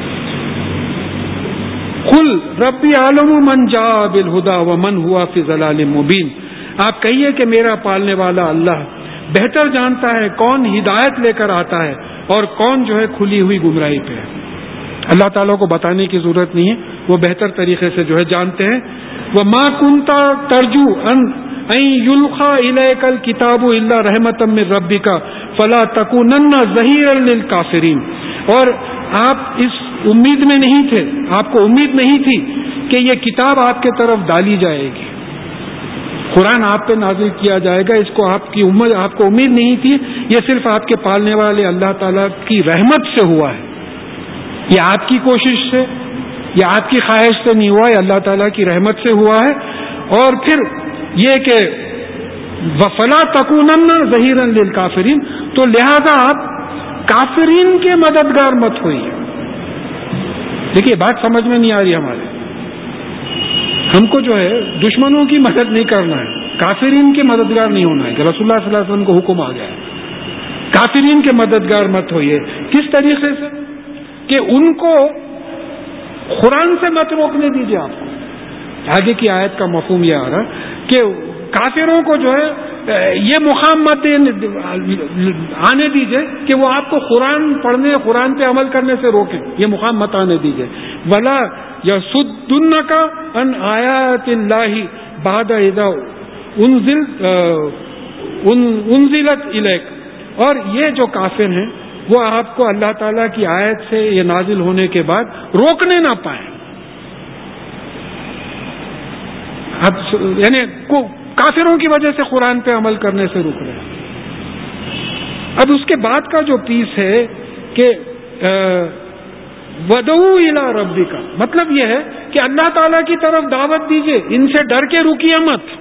قل ربی عالم من جاء بالہدی ومن ہوا فی ضلال مبین. آپ کہیے کہ میرا پالنے والا اللہ بہتر جانتا ہے کون ہدایت لے کر آتا ہے اور کون جو ہے کھلی ہوئی گمراہی پہ ہے. اللہ تعالیٰ کو بتانے کی ضرورت نہیں ہے، وہ بہتر طریقے سے جو ہے جانتے ہیں. وما کنت ترجو ان یلقى الیک الکتاب الا رحمۃ من ربک فلا تکونن ظہیرا للکافرین. اور آپ اس امید میں نہیں تھے، آپ کو امید نہیں تھی کہ یہ کتاب آپ کی طرف ڈالی جائے گی، قرآن آپ پہ نازل کیا جائے گا، اس کو آپ کو امید نہیں تھی. یہ صرف آپ کے پالنے والے اللہ تعالیٰ کی رحمت سے ہوا ہے. یہ آپ کی کوشش سے، یہ آپ کی خواہش سے نہیں ہوا، یہ اللہ تعالیٰ کی رحمت سے ہوا ہے. اور پھر یہ کہ وَفَلَا تَكُونَنَّ ظَهِيرًا لِلْكَافِرِينَ، تو لہذا آپ کافرین کے مددگار مت ہوئیے. دیکھیے بات سمجھ میں نہیں آ رہی ہمارے. ہم کو جو ہے دشمنوں کی مدد نہیں کرنا ہے، کافرین کے مددگار نہیں ہونا ہے. کہ رسول اللہ صلی اللہ علیہ وسلم کو حکم آ گیا ہے کافرین کے مددگار مت ہوئیے. کس طریقے سے؟ کہ ان کو قرآن سے مت روکنے دیجیے. آپ کو آگے کی آیت کا مفہوم یہ آ رہا کہ کافروں کو جو ہے یہ مقام مت آنے دیجیے کہ وہ آپ کو قرآن پڑھنے، قرآن پہ عمل کرنے سے روکیں. یہ مقام مت آنے دیجیے. ولا یصدنک عن آیات اللہ بعد اذا انزلت الیک. اور یہ جو کافر ہیں وہ آپ کو اللہ تعالیٰ کی آیت سے یہ نازل ہونے کے بعد روکنے نہ پائیں. یعنی کافروں کی وجہ سے قرآن پہ عمل کرنے سے روک رہے ہیں. اب اس کے بعد کا جو پیس ہے کہ ودعو الی ربک، مطلب یہ ہے کہ اللہ تعالیٰ کی طرف دعوت دیجیے، ان سے ڈر کے رکیے مت.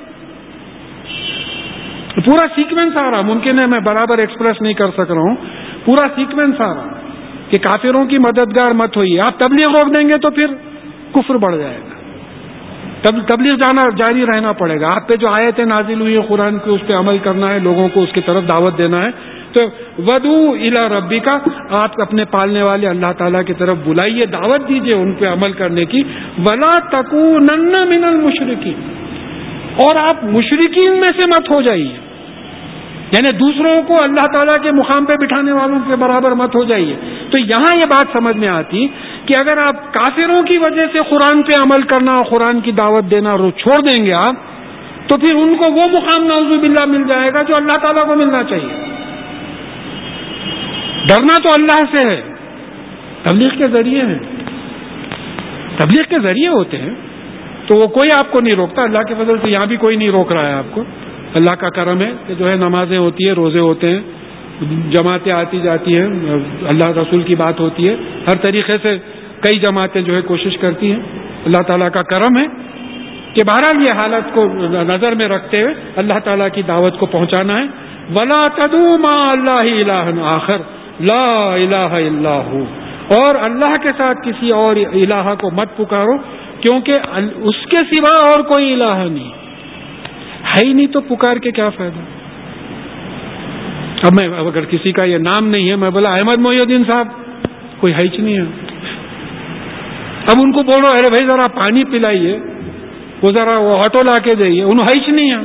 پورا سیکوینس آ رہا، ممکن ہے میں برابر ایکسپریس نہیں کر سک رہا ہوں، پورا سیکوینس آ رہا کہ کافروں کی مددگار مت ہوئیے. آپ تبلیغ روک دیں گے تو پھر کفر بڑھ جائے گا، تبلیغ جانا جاری رہنا پڑے گا. آپ پہ جو آیتیں نازل ہوئی ہیں قرآن کی اس پہ عمل کرنا ہے، لوگوں کو اس کی طرف دعوت دینا ہے. تو ودعو الی ربک، آپ اپنے پالنے والے اللہ تعالیٰ کی طرف بلائیے، دعوت دیجیے ان پہ عمل کرنے کی. ولا تکونن من المشرکین، اور آپ مشرکین میں سے مت ہو جائیے، یعنی دوسروں کو اللہ تعالیٰ کے مقام پہ بٹھانے والوں کے برابر مت ہو جائیے. تو یہاں یہ بات سمجھ میں آتی کہ اگر آپ کافروں کی وجہ سے قرآن پہ عمل کرنا اور قرآن کی دعوت دینا چھوڑ دیں گے آپ، تو پھر ان کو وہ مقام نعوذ باللہ مل جائے گا جو اللہ تعالیٰ کو ملنا چاہیے. ڈرنا تو اللہ سے ہے، تبلیغ کے ذریعے ہے، تبلیغ کے ذریعے ہوتے ہیں، تو وہ کوئی آپ کو نہیں روکتا. اللہ کے فضل سے یہاں بھی کوئی نہیں روک رہا ہے آپ کو. اللہ کا کرم ہے کہ جو ہے نمازیں ہوتی ہیں، روزے ہوتے ہیں، جماعتیں آتی جاتی ہیں، اللہ رسول کی بات ہوتی ہے، ہر طریقے سے کئی جماعتیں جو ہے کوشش کرتی ہیں. اللہ تعالیٰ کا کرم ہے کہ بہرحال یہ حالت کو نظر میں رکھتے ہوئے اللہ تعالیٰ کی دعوت کو پہنچانا ہے. وَلَا تَدْعُوا مَعَ اللَّهِ إِلَٰهًا آخر لا الہ الا ہو، اور اللہ کے ساتھ کسی اور الہ کو مت پکارو، کیونکہ اس کے سوا اور کوئی الہ نہیں ہے ہی نہیں، تو پکار کے کیا فائدہ. اب میں اگر کسی کا یہ نام نہیں ہے، میں بولا احمد محی الدین صاحب، کوئی ہے ہی نہیں ہے. اب ان کو بولو ارے بھائی ذرا پانی پلائیے، وہ ذرا وہ آٹو لا کے دئیے، انہوں ہے ہی نہیں ہے.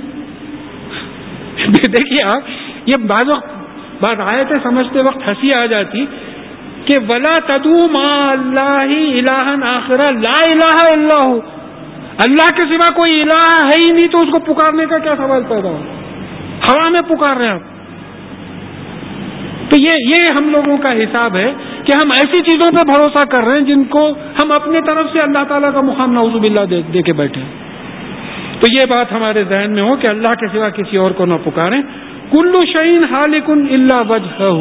دیکھیے آپ، یہ بعض وقت بات آیتیں سمجھتے وقت ہنسی آ جاتی کہ ولا تدعوا مع اللہ الہ آخر لا الہ الا ہو، اللہ کے سوا کوئی الہ ہے ہی نہیں، تو اس کو پکارنے کا کیا سوال پیدا ہو؟ ہوا میں پکار رہے ہیں آپ. تو یہ ہم لوگوں کا حساب ہے کہ ہم ایسی چیزوں پہ بھروسہ کر رہے ہیں جن کو ہم اپنے طرف سے اللہ تعالیٰ کا مقام نعوذ باللہ دے کے بیٹھے. تو یہ بات ہمارے ذہن میں ہو کہ اللہ کے سوا کسی اور کو نہ پکاریں. کل شیء ہالک الا وجہہ،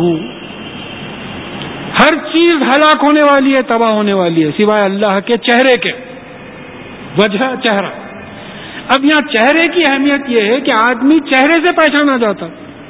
ہر چیز ہلاک ہونے والی ہے، تباہ ہونے والی ہے سوائے اللہ کے چہرے کے. وجہ چہرہ. اب یہاں چہرے کی اہمیت یہ ہے کہ آدمی چہرے سے پہچانا جاتا.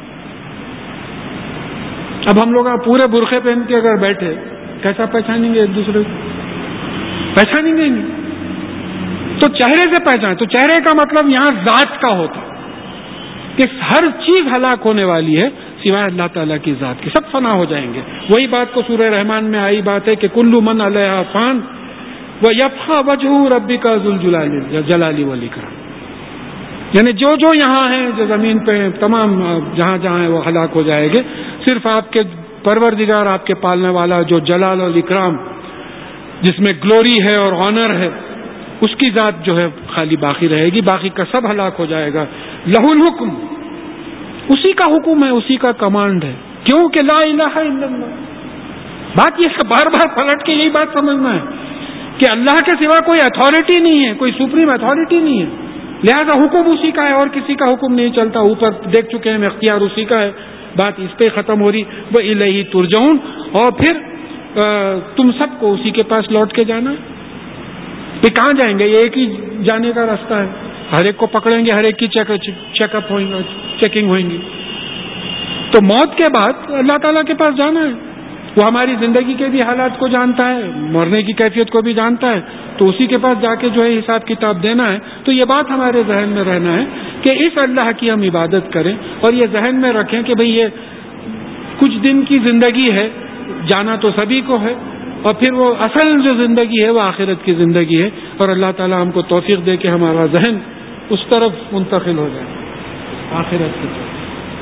اب ہم لوگ پورے برقعے پہن کے اگر بیٹھے کیسا پہچانیں گے ایک دوسرے کو؟ پہچانیں گے نہیں. تو چہرے سے پہچان، تو چہرے کا مطلب یہاں ذات کا ہوتا کہ ہر چیز ہلاک ہونے والی ہے سوائے اللہ تعالیٰ کی ذات کی، سب فنا ہو جائیں گے. وہی بات کو سورہ رحمان میں آئی بات ہے کہ کل من علیہا فان ویبقی وجہ ربک ذو الجلال والاکرام، یعنی جو یہاں ہیں، جو زمین پہ تمام جہاں جہاں ہیں وہ ہلاک ہو جائیں گے، صرف آپ کے پروردگار، آپ کے پالنے والا جو جلال اور اکرام، جس میں گلوری ہے اور آنر ہے، اس کی ذات جو ہے خالی باقی رہے گی، باقی کا سب ہلاک ہو جائے گا. لہ الحکم، اسی کا حکم ہے، اسی کا کمانڈ ہے. کیوں کہ لا الہ الا اللہ. بات یہ بار بار پلٹ کے یہی بات سمجھنا ہے کہ اللہ کے سوا کوئی اتھارٹی نہیں ہے، کوئی سپریم اتھارٹی نہیں ہے، لہذا حکم اسی کا ہے اور کسی کا حکم نہیں چلتا. اوپر دیکھ چکے ہیں اختیار اسی کا ہے. بات اس پہ ختم ہو رہی. وہ الیہ ترجعون، اور پھر تم سب کو اسی کے پاس لوٹ کے جانا ہے. یہ کہاں جائیں گے؟ یہ ایک ہی جانے کا راستہ ہے. ہر ایک کو پکڑیں گے، ہر ایک کی چیک اپ ہوئیں گے، چیکنگ ہوئیں گی. تو موت کے بعد اللہ تعالیٰ کے پاس جانا ہے. وہ ہماری زندگی کے بھی حالات کو جانتا ہے، مرنے کی کیفیت کو بھی جانتا ہے، تو اسی کے پاس جا کے جو ہے حساب کتاب دینا ہے. تو یہ بات ہمارے ذہن میں رہنا ہے کہ اس اللہ کی ہم عبادت کریں، اور یہ ذہن میں رکھیں کہ بھئی یہ کچھ دن کی زندگی ہے، جانا تو سبھی کو ہے، اور پھر وہ اصل جو زندگی ہے وہ آخرت کی زندگی ہے. اور اللہ تعالیٰ ہم کو توفیق دے کہ ہمارا ذہن اس طرف منتقل ہو جائے، آخرت کی طرف.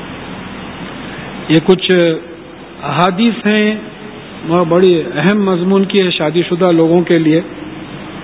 یہ کچھ احادیث ہیں، بڑی اہم مضمون کی ہے شادی شدہ لوگوں کے لیے.